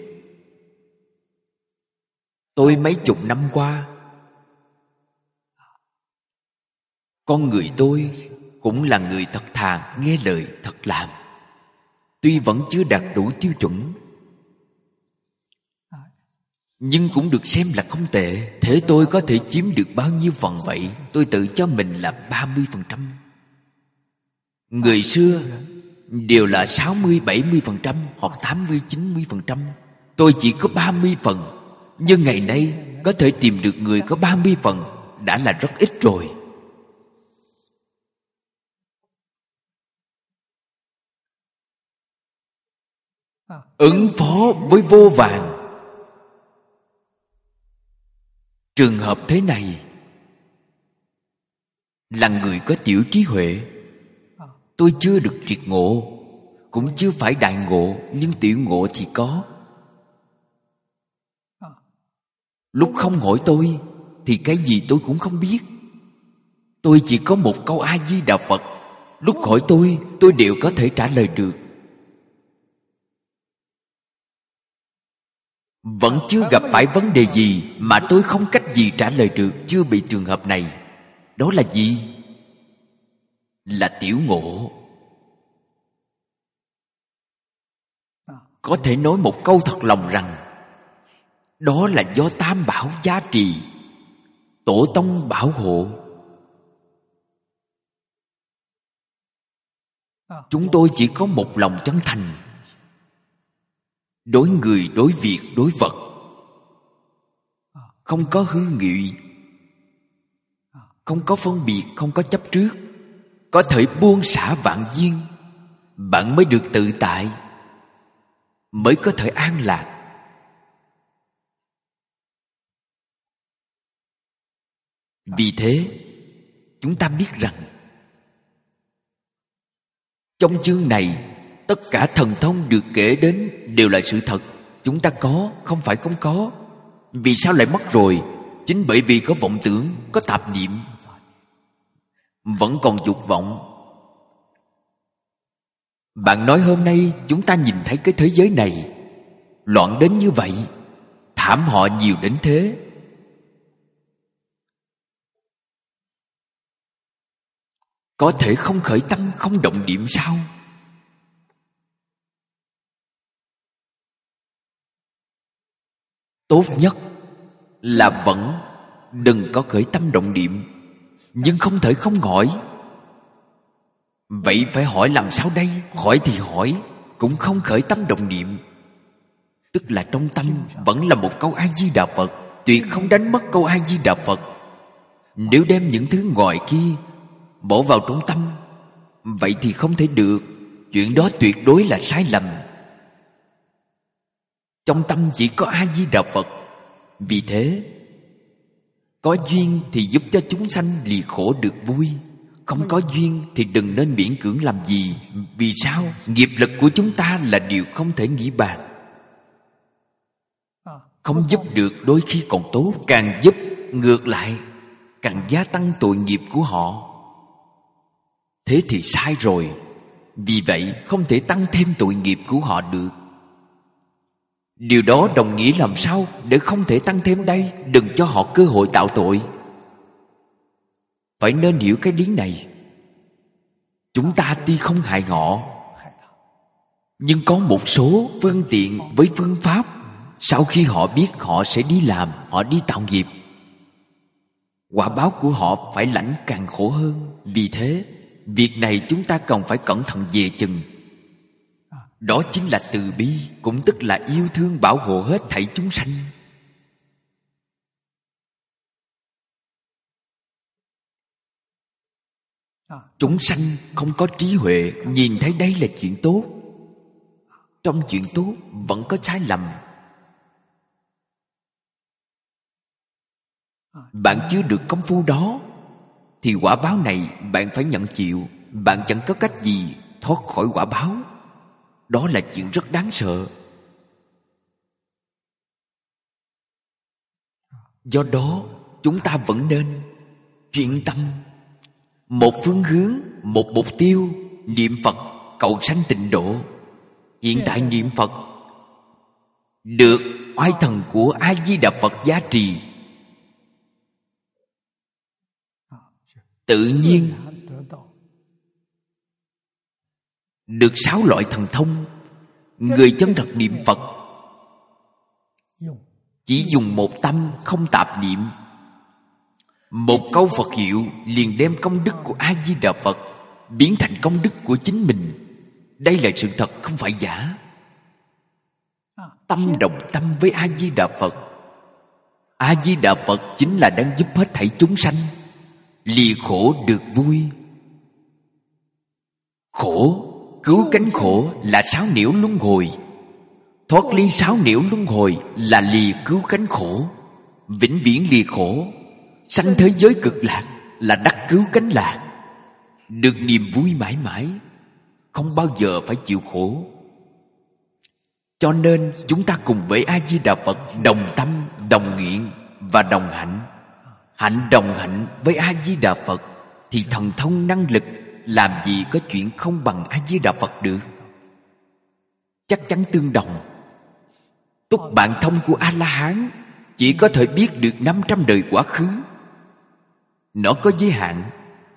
[SPEAKER 1] Tôi mấy chục năm qua, con người tôi cũng là người thật thà, nghe lời thật làm. Tuy vẫn chưa đạt đủ tiêu chuẩn, nhưng cũng được xem là không tệ. Thế tôi có thể chiếm được bao nhiêu phần vậy? Tôi tự cho mình là ba mươi phần trăm. Người xưa đều là sáu mươi, bảy mươi phần trăm hoặc tám mươi, chín mươi phần trăm. Tôi chỉ có ba mươi phần. Nhưng ngày nay có thể tìm được người có ba mươi phần đã là rất ít rồi. Ứng phó với vô vàn trường hợp thế này là người có tiểu trí huệ. Tôi chưa được triệt ngộ, cũng chưa phải đại ngộ, nhưng tiểu ngộ thì có. Lúc không hỏi tôi thì cái gì tôi cũng không biết. Tôi chỉ có một câu A Di Đà Phật. Lúc hỏi tôi, tôi đều có thể trả lời được. Vẫn chưa gặp phải vấn đề gì mà tôi không cách gì trả lời được. Chưa bị trường hợp này. Đó là gì? Là tiểu ngộ. Có thể nói một câu thật lòng rằng đó là do Tam Bảo gia trì, Tổ tông bảo hộ. Chúng tôi chỉ có một lòng chân thành, đối người, đối việc, đối vật, không có hư nghị, không có phân biệt, không có chấp trước. Có thể buông xả vạn duyên, bạn mới được tự tại, mới có thể an lạc. Vì thế chúng ta biết rằng trong chương này tất cả thần thông được kể đến đều là sự thật. Chúng ta có, không phải không có. Vì sao lại mất rồi? Chính bởi vì có vọng tưởng, có tạp niệm, vẫn còn dục vọng. Bạn nói hôm nay chúng ta nhìn thấy cái thế giới này loạn đến như vậy, thảm họa nhiều đến thế, có thể không khởi tâm, không động niệm sao? Tốt nhất là vẫn đừng có khởi tâm động niệm. Nhưng không thể không hỏi. Vậy phải hỏi làm sao đây? Hỏi thì hỏi, cũng không khởi tâm động niệm, tức là trong tâm vẫn là một câu A Di Đà Phật, tuyệt không đánh mất câu A Di Đà Phật. Nếu đem những thứ ngoài kia bỏ vào trong tâm, vậy thì không thể được. Chuyện đó tuyệt đối là sai lầm. Trong tâm chỉ có A Di Đà Phật. Vì thế có duyên thì giúp cho chúng sanh lìa khổ được vui, không có duyên thì đừng nên miễn cưỡng làm gì. Vì sao? Nghiệp lực của chúng ta là điều không thể nghĩ bàn. Không giúp được đôi khi còn tốt, càng giúp ngược lại càng gia tăng tội nghiệp của họ. Thế thì sai rồi. Vì vậy không thể tăng thêm tội nghiệp của họ được. Điều đó đồng nghĩa làm sao để không thể tăng thêm đây? Đừng cho họ cơ hội tạo tội. Phải nên hiểu cái lý này. Chúng ta tuy không hại họ, Nhưng có một số phương tiện với phương pháp, sau khi họ biết họ sẽ đi làm, họ đi tạo nghiệp, quả báo của họ phải lãnh càng khổ hơn. Vì thế, việc này chúng ta cần phải cẩn thận dè chừng. Đó chính là từ bi, cũng tức là yêu thương bảo hộ hết thảy chúng sanh. Chúng sanh không có trí huệ, nhìn thấy đây là chuyện tốt. Trong chuyện tốt vẫn có sai lầm. Bạn chưa được công phu đó, thì quả báo này bạn phải nhận chịu. Bạn chẳng có cách gì thoát khỏi quả báo. Đó là chuyện rất đáng sợ. Do đó, chúng ta vẫn nên chuyên tâm, một phương hướng, một mục tiêu, niệm Phật, cầu sanh tịnh độ. Hiện tại niệm Phật được oai thần của A Di Đà Phật gia trì, tự nhiên được sáu loại thần thông. Người chân thật niệm Phật chỉ dùng một tâm, không tạp niệm, một câu Phật hiệu liền đem công đức của A Di Đà Phật biến thành công đức của chính mình. Đây là sự thật, không phải giả. Tâm đồng tâm với A Di Đà Phật. A Di Đà Phật chính là đang giúp hết thảy chúng sanh lìa khổ được vui. Khổ, cứu cánh khổ là sáu nẻo luân hồi. Thoát ly sáu nẻo luân hồi là lìa cứu cánh khổ, vĩnh viễn lìa khổ. Sanh thế giới cực lạc là đắc cứu cánh lạc, được niềm vui mãi mãi, không bao giờ phải chịu khổ. Cho nên chúng ta cùng với A Di Đà Phật đồng tâm, đồng nguyện và đồng hạnh. Hạnh đồng hạnh với A Di Đà Phật thì thần thông năng lực làm gì có chuyện không bằng A Di Đà Phật được. Chắc chắn tương đồng. Túc bạn thông của A La Hán chỉ có thể biết được năm trăm đời quá khứ. Nó có giới hạn.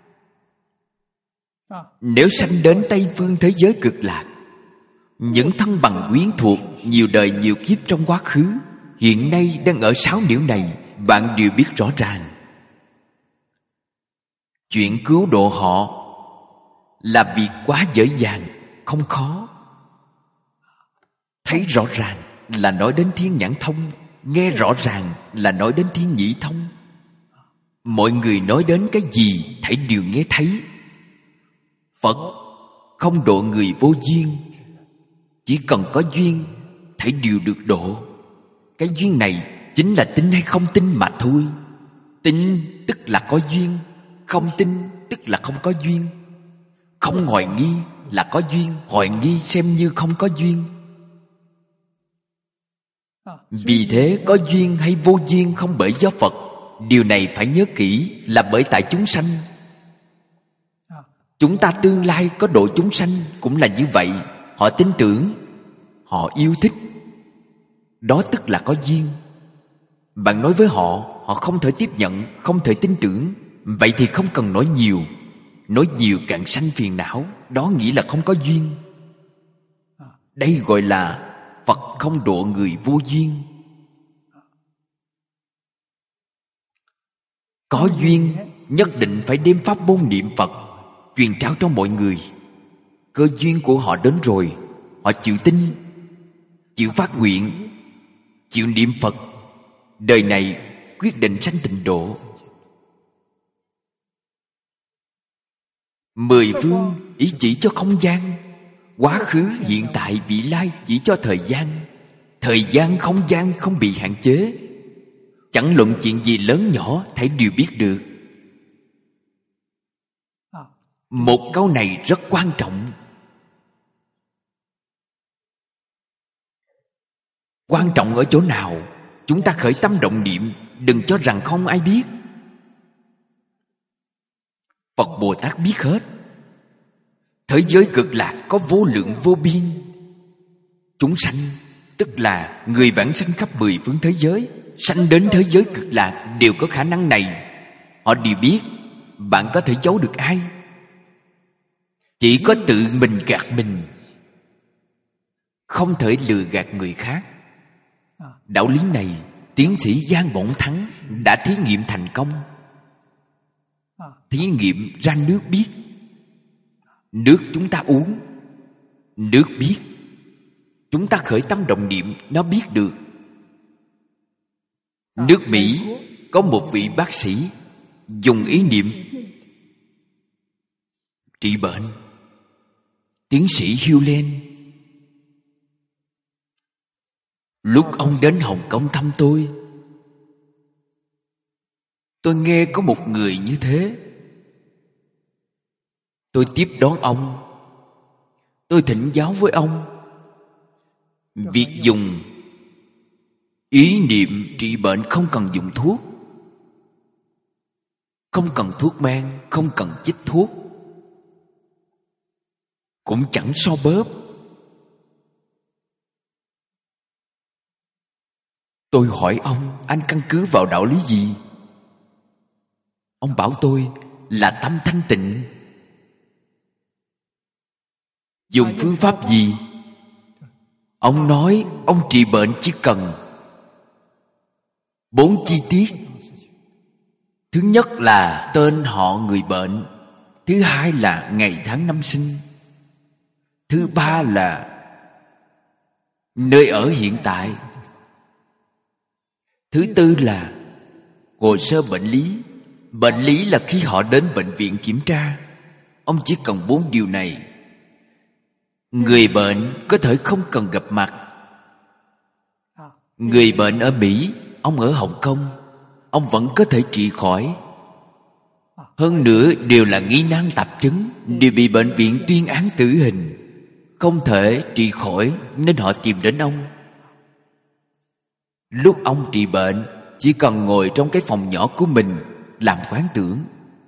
[SPEAKER 1] Nếu sanh đến Tây phương thế giới cực lạc, những thân bằng quyến thuộc nhiều đời nhiều kiếp trong quá khứ, hiện nay đang ở sáu nẻo này, bạn đều biết rõ ràng. Chuyện cứu độ họ là việc quá dễ dàng, không khó. Thấy rõ ràng là nói đến thiên nhãn thông, nghe rõ ràng là nói đến thiên nhĩ thông. Mọi người nói đến cái gì thảy đều nghe thấy. Phật không độ người vô duyên, chỉ cần có duyên thảy đều được độ. Cái duyên này chính là tin hay không tin mà thôi. Tin tức là có duyên, không tin tức là không có duyên. Không hoài nghi là có duyên, hoài nghi xem như không có duyên. Vì thế có duyên hay vô duyên không bởi do Phật. Điều này phải nhớ kỹ là bởi tại chúng sanh. Chúng ta tương lai có độ chúng sanh cũng là như vậy. Họ tin tưởng, họ yêu thích, đó tức là có duyên. Bạn nói với họ, họ không thể tiếp nhận, không thể tin tưởng, vậy thì không cần nói nhiều. Nói nhiều càng sanh phiền não, đó nghĩa là không có duyên. Đây gọi là Phật không độ người vô duyên. Có duyên nhất định phải đem pháp môn niệm Phật truyền trao cho mọi người. Cơ duyên của họ đến rồi, họ chịu tin, chịu phát nguyện, chịu niệm Phật, đời này quyết định sanh tịnh độ. Mười phương ý chỉ cho không gian, quá khứ, hiện tại, vị lai chỉ cho thời gian. Thời gian, không gian không bị hạn chế. Chẳng luận chuyện gì lớn nhỏ, thảy đều biết được. Một câu này rất quan trọng. Quan trọng ở chỗ nào? Chúng ta khởi tâm động niệm, đừng cho rằng không ai biết. Phật Bồ Tát biết hết. Thế giới cực lạc có vô lượng vô biên. Chúng sanh, tức là người vãng sanh khắp mười phương thế giới, sanh đến thế giới cực lạc đều có khả năng này. Họ đều biết. Bạn có thể giấu được ai? Chỉ có tự mình gạt mình. không thể lừa gạt người khác. Đạo lý này tiến sĩ Giang Bổng Thắng đã thí nghiệm thành công. Thí nghiệm ra nước biết. Nước chúng ta uống, nước biết. Chúng ta khởi tâm động niệm, nó biết được. Nước Mỹ có một vị bác sĩ dùng ý niệm trị bệnh. Tiến sĩ Hewlett, lúc ông đến Hồng Kông thăm tôi, tôi nghe có một người như thế. Tôi tiếp đón ông. Tôi thỉnh giáo với ông việc dùng ý niệm trị bệnh không cần dùng thuốc, không cần thuốc men, không cần chích thuốc, cũng chẳng so bóp. Tôi hỏi ông, anh căn cứ vào đạo lý gì? Ông bảo tôi là tâm thanh tịnh. Dùng phương pháp gì? Ông nói ông trị bệnh chỉ cần bốn chi tiết. Thứ nhất là tên họ người bệnh. Thứ hai là ngày tháng năm sinh. Thứ ba là nơi ở hiện tại. Thứ tư là hồ sơ bệnh lý. Bệnh lý là khi họ đến bệnh viện kiểm tra. Ông chỉ cần bốn điều này. Người bệnh có thể không cần gặp mặt. Người bệnh ở Mỹ, ông ở Hồng Kông, ông vẫn có thể trị khỏi. Hơn nữa đều là nghi nan tạp chứng, đều bị bệnh viện tuyên án tử hình, không thể trị khỏi nên họ tìm đến ông. Lúc ông trị bệnh, chỉ cần ngồi trong cái phòng nhỏ của mình làm quán tưởng,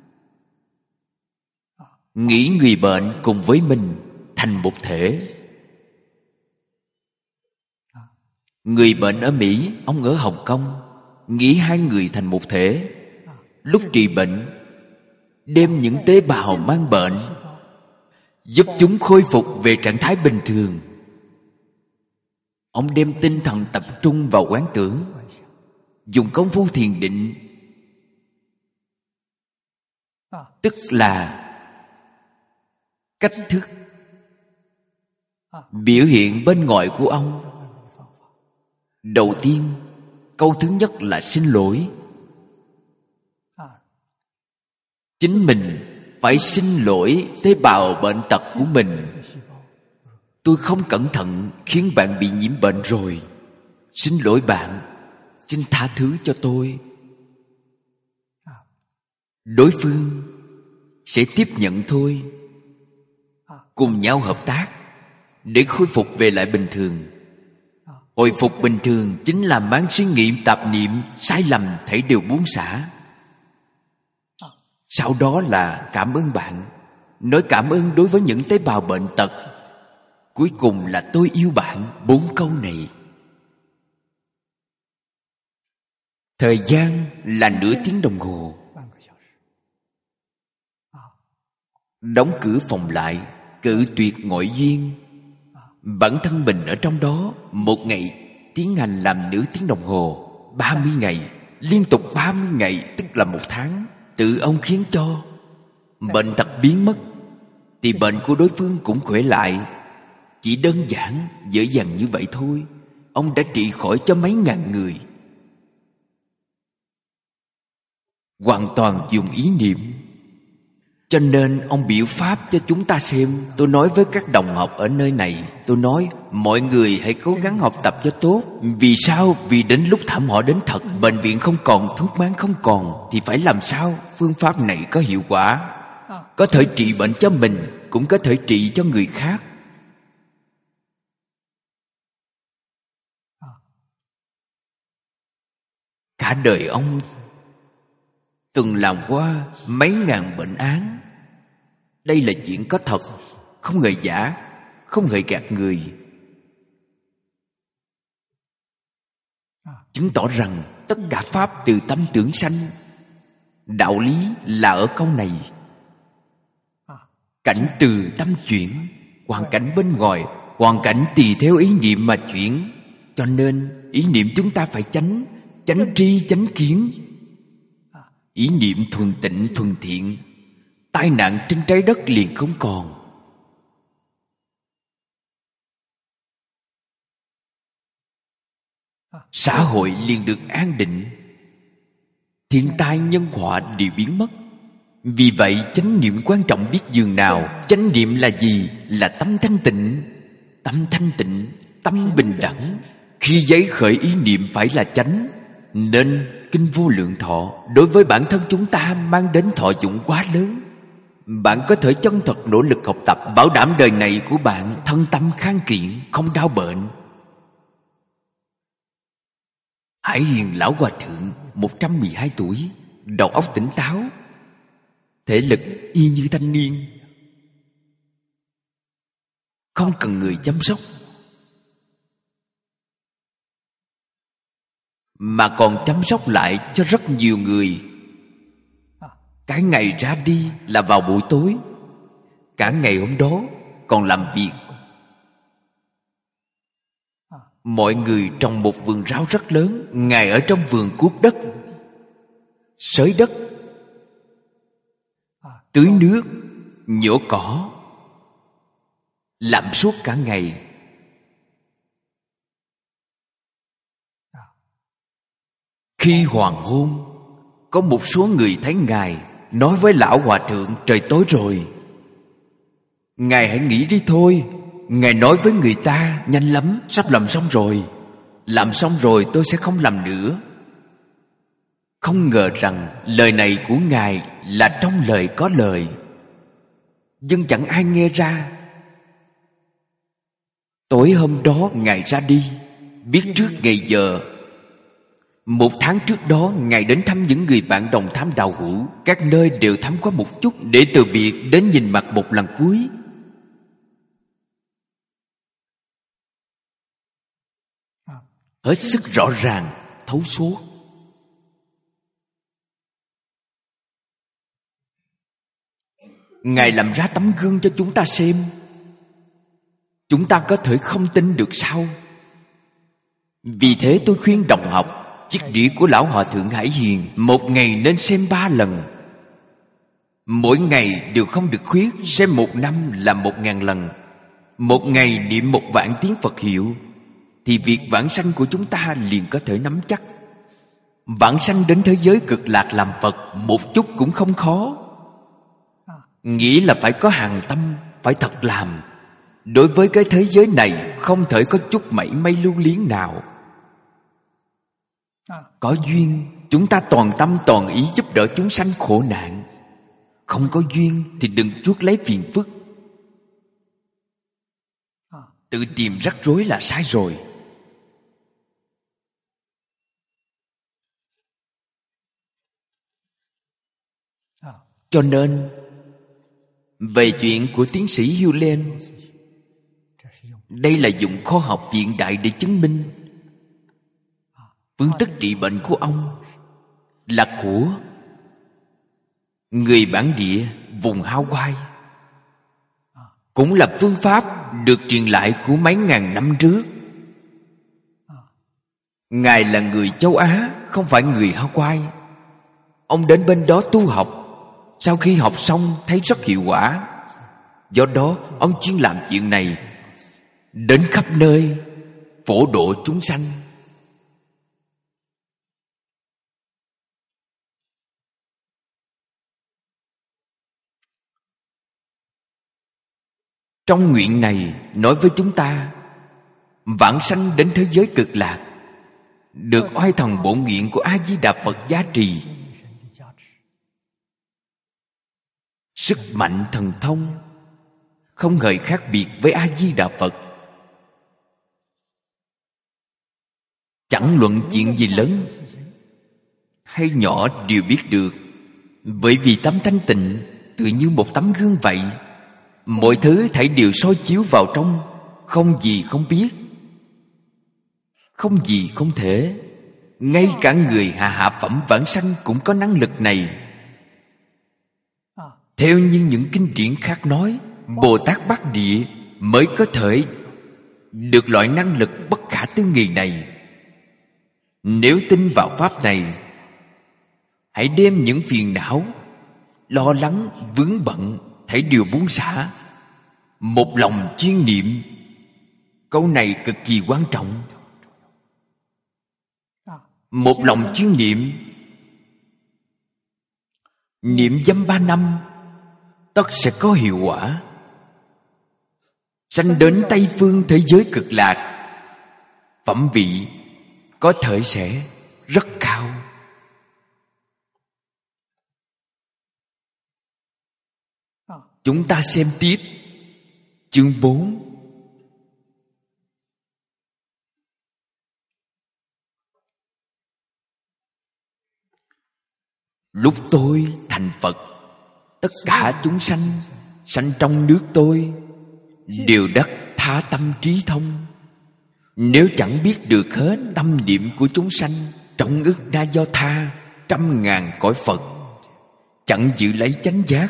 [SPEAKER 1] nghĩ người bệnh cùng với mình thành một thể. Người bệnh ở Mỹ, ông ở Hồng Kông, nghĩ hai người thành một thể. Lúc trị bệnh, đem những tế bào mang bệnh, giúp chúng khôi phục về trạng thái bình thường. Ông đem tinh thần tập trung vào quán tưởng, dùng công phu thiền định, tức là cách thức biểu hiện bên ngoài của ông. Đầu tiên, câu thứ nhất là xin lỗi. Chính mình phải xin lỗi tế bào bệnh tật của mình. Tôi không cẩn thận khiến bạn bị nhiễm bệnh rồi. Xin lỗi bạn, xin tha thứ cho tôi. Đối phương sẽ tiếp nhận thôi. Cùng nhau hợp tác để khôi phục về lại bình thường. Hồi phục bình thường chính là mang suy nghĩ tạp niệm sai lầm thảy đều buông xả. Sau đó là cảm ơn bạn, nói cảm ơn đối với những tế bào bệnh tật. Cuối cùng là tôi yêu bạn. Bốn câu này. Thời gian là nửa tiếng đồng hồ. Đóng cửa phòng lại, cự tuyệt ngoại duyên. Bản thân mình ở trong đó. Một ngày tiến hành làm nửa tiếng đồng hồ, ba mươi ngày, liên tục ba mươi ngày, tức là một tháng. Tự ông khiến cho bệnh tật biến mất, thì bệnh của đối phương cũng khỏe lại. Chỉ đơn giản, dễ dàng như vậy thôi. Ông đã trị khỏi cho mấy ngàn người. Hoàn toàn dùng ý niệm. Cho nên ông biểu pháp cho chúng ta xem. Tôi nói với các đồng học ở nơi này, tôi nói mọi người hãy cố gắng học tập cho tốt. Vì sao? Vì đến lúc thảm họa đến thật, bệnh viện không còn, thuốc men không còn, thì phải làm sao? Phương pháp này có hiệu quả, có thể trị bệnh cho mình, cũng có thể trị cho người khác. Cả đời ông từng làm qua mấy ngàn bệnh án. Đây là chuyện có thật, không hề giả, không hề gạt người. Chứng tỏ rằng tất cả pháp từ tâm tưởng sanh. Đạo lý là ở câu này. Cảnh từ tâm chuyển, hoàn cảnh bên ngoài hoàn cảnh tùy theo ý niệm mà chuyển. Cho nên ý niệm chúng ta phải chánh, chánh tri chánh kiến. Ý niệm thuần tịnh thuần thiện, tai nạn trên trái đất liền không còn. Xã hội liền được an định, thiên tai nhân họa đều biến mất. Vì vậy chánh niệm quan trọng biết dường nào. Chánh niệm là gì? Là tâm thanh tịnh. Tâm thanh tịnh, tâm bình đẳng. Khi giấy khởi ý niệm phải là chánh. Nên Kinh Vô Lượng Thọ đối với bản thân chúng ta mang đến thọ dụng quá lớn. Bạn có thể chân thật nỗ lực học tập, bảo đảm đời này của bạn thân tâm khang kiện, không đau bệnh. Hải Hiền Lão Hòa Thượng một trăm mười hai tuổi, đầu óc tỉnh táo, thể lực y như thanh niên, không cần người chăm sóc, mà còn chăm sóc lại cho rất nhiều người. Cái ngày ra đi là vào buổi tối, cả ngày hôm đó còn làm việc. Mọi người trồng một vườn rau rất lớn, Ngài ở trong vườn cuốc đất, xới đất, tưới nước, nhổ cỏ, làm suốt cả ngày. Khi hoàng hôn, có một số người thấy Ngài, nói với Lão Hòa Thượng: trời tối rồi, Ngài hãy nghỉ đi thôi. Ngài nói với người ta: nhanh lắm, sắp làm xong rồi. Làm xong rồi tôi sẽ không làm nữa. Không ngờ rằng lời này của Ngài là trong lời có lời, nhưng chẳng ai nghe ra. Tối hôm đó Ngài ra đi, biết trước ngày giờ. Một tháng trước đó Ngài đến thăm những người bạn đồng tham đạo hữu, các nơi đều thăm qua một chút, để từ biệt đến nhìn mặt một lần cuối. Hết sức rõ ràng, thấu suốt. Ngài làm ra tấm gương cho chúng ta xem. Chúng ta có thể không tin được sao? Vì thế tôi khuyên đồng học, chiếc đĩa của Lão Hòa Thượng Hải Hiền một ngày nên xem ba lần. Mỗi ngày đều không được khuyết, xem một năm là một ngàn lần. Một ngày niệm một vạn tiếng Phật hiệu, thì việc vãng sanh của chúng ta liền có thể nắm chắc. Vãng sanh đến thế giới cực lạc làm Phật một chút cũng không khó. Nghĩa là phải có hằng tâm, phải thật làm. Đối với cái thế giới này không thể có chút mảy may lưu luyến nào. Có duyên, chúng ta toàn tâm toàn ý giúp đỡ chúng sanh khổ nạn. Không có duyên thì đừng chuốc lấy phiền phức. Tự tìm rắc rối là sai rồi. Cho nên về chuyện của tiến sĩ Hewlett, đây là dùng khoa học hiện đại để chứng minh phương thức trị bệnh của ông là của người bản địa vùng Hawaii, cũng là phương pháp được truyền lại của mấy ngàn năm trước. Ngài là người châu Á, không phải người Hawaii. Ông đến bên đó tu học. Sau khi học xong thấy rất hiệu quả, do đó ông chuyên làm chuyện này, đến khắp nơi phổ độ chúng sanh. Trong nguyện này nói với chúng ta vãng sanh đến thế giới cực lạc, được oai thần bổn nguyện của A Di Đà Phật gia trì. Sức mạnh thần thông không hề khác biệt với A Di Đà Phật. Chẳng luận chuyện gì lớn hay nhỏ đều biết được. Bởi vì tâm thanh tịnh tự như một tấm gương vậy. Mọi thứ thảy đều soi chiếu vào trong, không gì không biết, không gì không thể. Ngay cả người hạ hạ phẩm vãng sanh cũng có năng lực này. Theo như những kinh điển khác nói, Bồ Tát Bát Địa mới có thể được loại năng lực bất khả tư nghị này. Nếu tin vào pháp này, hãy đem những phiền não, lo lắng, vướng bận thảy đều buông xả, một lòng chuyên niệm. Câu này cực kỳ quan trọng. Một lòng chuyên niệm, niệm dăm ba năm tất sẽ có hiệu quả. Sanh đến Tây phương thế giới cực lạc, phẩm vị có thể sẽ rất cao. Chúng ta xem tiếp chương bốn. Lúc tôi thành Phật, tất cả chúng sanh sanh trong nước tôi đều đắc tha tâm trí thông. Nếu chẳng biết được hết tâm niệm của chúng sanh trong ức na do tha trăm ngàn cõi Phật, chẳng giữ lấy chánh giác.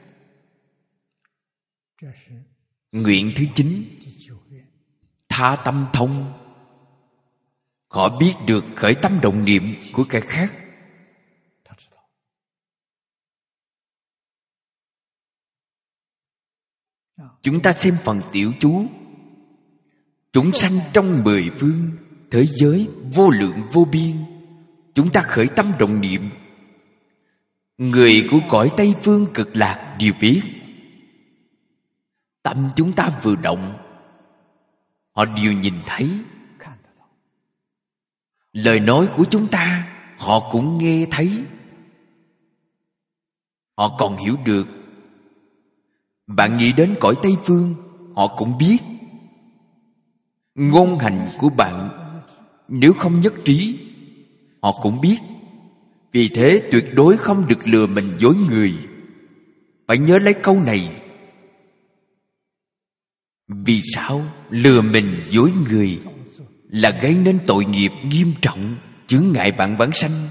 [SPEAKER 1] Nguyện thứ chín, tha tâm thông. Họ biết được khởi tâm động niệm của kẻ khác. Chúng ta xem phần tiểu chú. Chúng sanh trong mười phương thế giới vô lượng vô biên, chúng ta khởi tâm động niệm. Người của cõi Tây phương cực lạc đều biết. Tâm chúng ta vừa động, họ đều nhìn thấy. Lời nói của chúng ta họ cũng nghe thấy. Họ còn hiểu được. Bạn nghĩ đến cõi Tây phương, họ cũng biết. Ngôn hành của bạn nếu không nhất trí, họ cũng biết. Vì thế tuyệt đối không được lừa mình dối người. Phải nhớ lấy câu này. Vì sao lừa mình dối người là gây nên tội nghiệp nghiêm trọng, chướng ngại bạn bản sanh.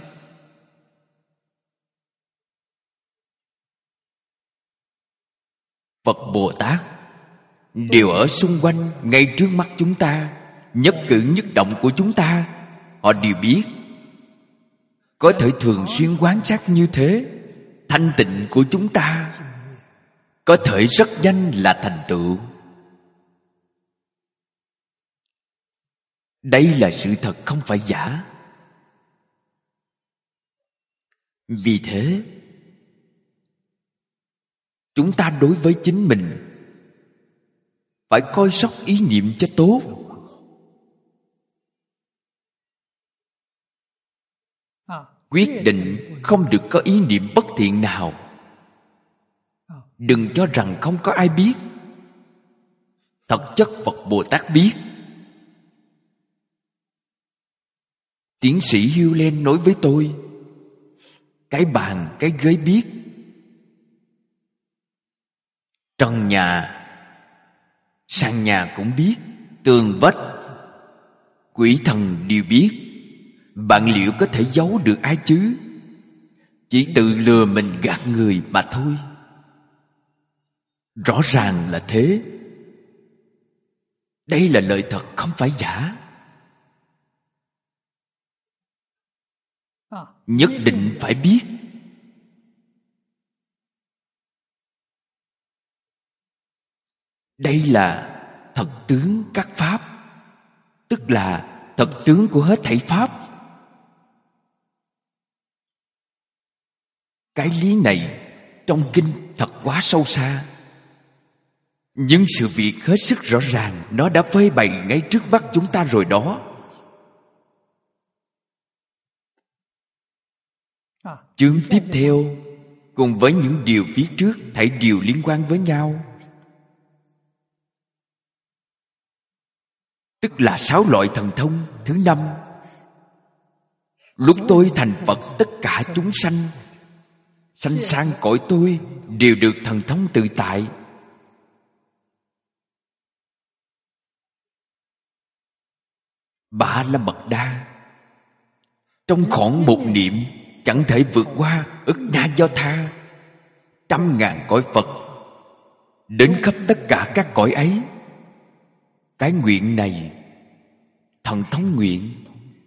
[SPEAKER 1] Phật Bồ Tát đều ở xung quanh, ngay trước mắt chúng ta. Nhất cử nhất động của chúng ta họ đều biết. Có thể thường xuyên quan sát như thế, thanh tịnh của chúng ta có thể rất nhanh là thành tựu. Đây là sự thật, không phải giả. Vì thế chúng ta đối với chính mình phải coi sóc ý niệm cho tốt. Quyết định không được có ý niệm bất thiện nào. Đừng cho rằng không có ai biết. Thật chất Phật Bồ Tát biết. Tiến sĩ Hiếu Lên nói với tôi, cái bàn, cái ghế biết, trần nhà, sàn nhà cũng biết, tường vách, quỷ thần đều biết. Bạn liệu có thể giấu được ai chứ? Chỉ tự lừa mình gạt người mà thôi. Rõ ràng là thế. Đây là lời thật, không phải giả. Nhất định phải biết. Đây là thật tướng các pháp, tức là thật tướng của hết thảy pháp. Cái lý này trong kinh thật quá sâu xa. Nhưng sự việc hết sức rõ ràng, nó đã phơi bày ngay trước mắt chúng ta rồi đó. Chương tiếp theo cùng với những điều phía trước thảy đều liên quan với nhau. Tức là sáu loại thần thông thứ năm. Lúc tôi thành Phật, tất cả chúng sanh sanh sang cõi tôi đều được thần thông tự tại. Ba la mật đa, trong khoảng một niệm chẳng thể vượt qua ức na do tha trăm ngàn cõi Phật, đến khắp tất cả các cõi ấy. Cái nguyện này, thần thông nguyện.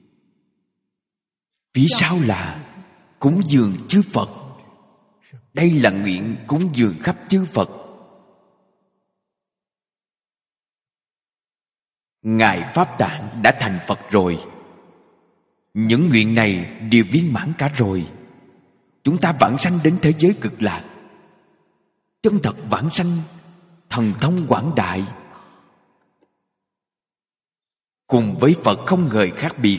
[SPEAKER 1] Phía sau là cúng dường chư Phật. Đây là nguyện cúng dường khắp chư Phật. Ngài Pháp Tạng đã thành Phật rồi. Những nguyện này đều viên mãn cả rồi. Chúng ta vãng sanh đến thế giới cực lạc. Chân thật vãng sanh, thần thông quảng đại, cùng với Phật không hề khác biệt.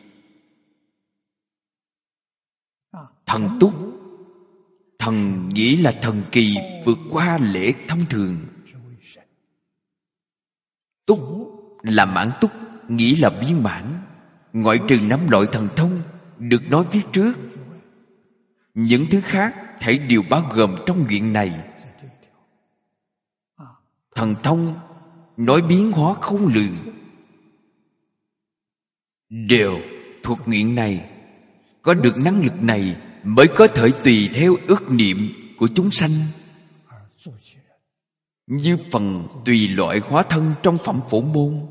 [SPEAKER 1] Thần túc, thần nghĩa là thần kỳ vượt qua lễ thông thường. Túc là mãn túc, nghĩa là viên mãn. Ngoại trừ năm loại thần thông được nói phía trước, những thứ khác thảy đều bao gồm trong nguyện này. Thần thông nói biến hóa không lường đều thuộc nguyện này. Có được năng lực này mới có thể tùy theo ước niệm của chúng sanh, như phần tùy loại hóa thân trong phẩm Phổ Môn.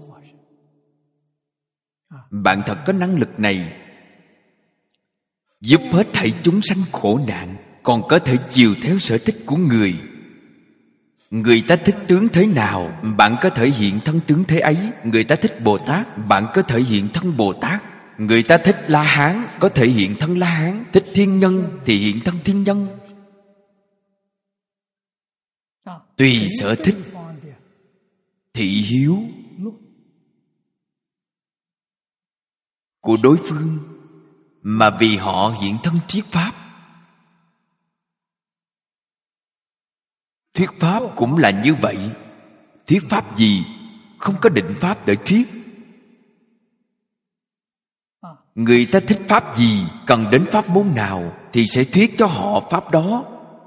[SPEAKER 1] Bạn thật có năng lực này, giúp hết thảy chúng sanh khổ nạn, còn có thể chiều theo sở thích của người. Người ta thích tướng thế nào, bạn có thể hiện thân tướng thế ấy. Người ta thích Bồ Tát, bạn có thể hiện thân Bồ Tát. Người ta thích La Hán, có thể hiện thân La Hán. Thích thiên nhân thì hiện thân thiên nhân. Tùy sở thích, thị hiếu của đối phương mà vì họ hiện thân thuyết pháp. Thuyết pháp cũng là như vậy. Thuyết pháp gì? Không có định pháp để thuyết. Người ta thích pháp gì, cần đến pháp môn nào thì sẽ thuyết cho họ pháp đó.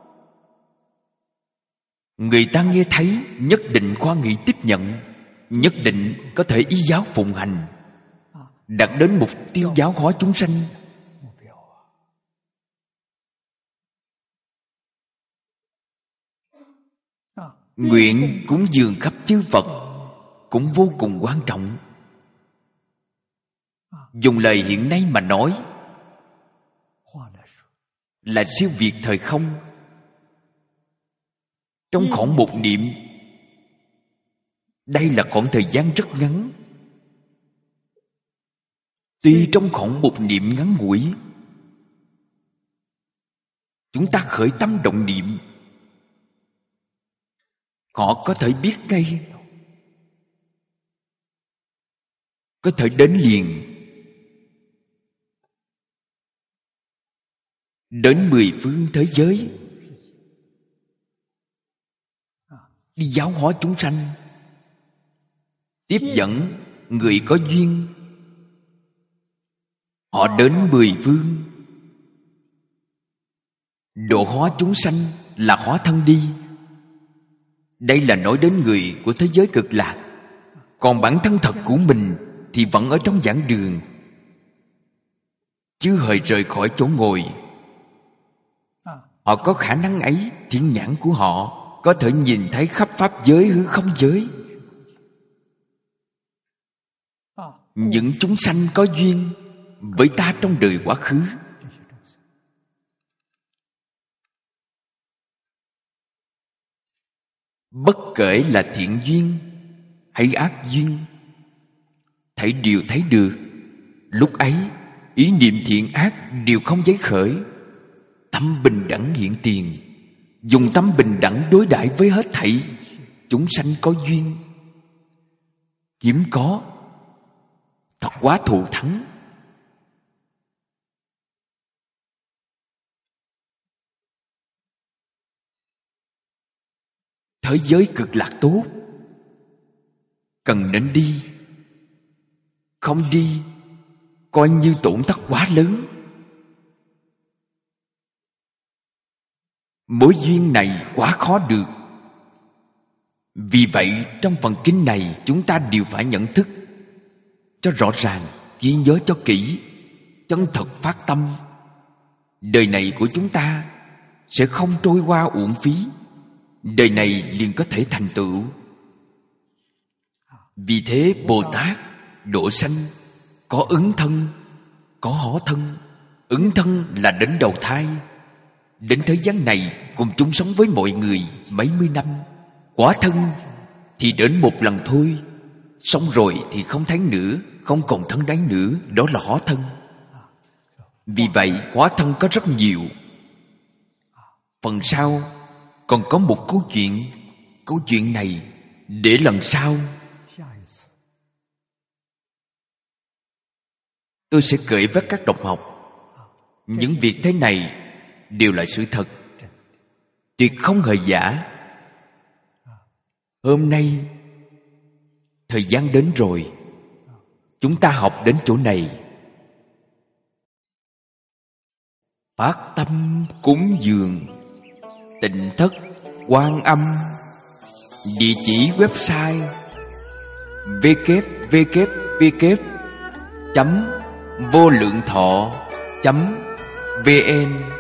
[SPEAKER 1] Người ta nghe thấy nhất định khoan hỷ tiếp nhận, nhất định có thể y giáo phụng hành, đạt đến mục tiêu giáo hóa chúng sanh. Nguyện cúng dường khắp chư Phật cũng vô cùng quan trọng. Dùng lời hiện nay mà nói là siêu việt thời không. Trong khoảng một niệm, đây là khoảng thời gian rất ngắn. Tuy trong khoảng một niệm ngắn ngủi, chúng ta khởi tâm động niệm, họ có thể biết ngay, có thể đến liền, đến mười phương thế giới, đi giáo hóa chúng sanh, tiếp dẫn người có duyên. Họ đến mười phương, độ hóa chúng sanh là hóa thân đi. Đây là nói đến người của thế giới cực lạc. Còn bản thân thật của mình thì vẫn ở trong giảng đường, chứ hời rời khỏi chỗ ngồi. Họ có khả năng ấy, thiên nhãn của họ có thể nhìn thấy khắp pháp giới hư không giới. Những chúng sanh có duyên với ta trong đời quá khứ, bất kể là thiện duyên hay ác duyên, thảy đều thấy được. Lúc ấy ý niệm thiện ác đều không giấy khởi. Tâm bình đẳng hiện tiền, dùng tâm bình đẳng đối đãi với hết thảy chúng sanh có duyên. Hiếm có, thật quá thù thắng. Thế giới cực lạc tốt, cần nên đi. Không đi, coi như tổn thất quá lớn. Mối duyên này quá khó được. Vì vậy trong phần kinh này chúng ta đều phải nhận thức cho rõ ràng, ghi nhớ cho kỹ, chân thật phát tâm. Đời này của chúng ta sẽ không trôi qua uổng phí. Đời này liền có thể thành tựu. Vì thế Bồ Tát độ sanh có ứng thân, có hó thân. Ứng thân là đến đầu thai, đến thế gian này cùng chung sống với mọi người mấy mươi năm. Quả thân thì đến một lần thôi, xong rồi thì không thấy nữa, không còn thân đấy nữa. Đó là hóa thân. Vì vậy hóa thân có rất nhiều. Phần sau còn có một câu chuyện. Câu chuyện này để lần sau tôi sẽ kể với các đồng học. Những việc thế này đều là sự thật, tuyệt không hề giả. Hôm nay thời gian đến rồi, chúng ta học đến chỗ này. Phát tâm cúng dường Tịnh Thất Quan Âm. Địa chỉ website w w w chấm vô lượng thọ chấm vn.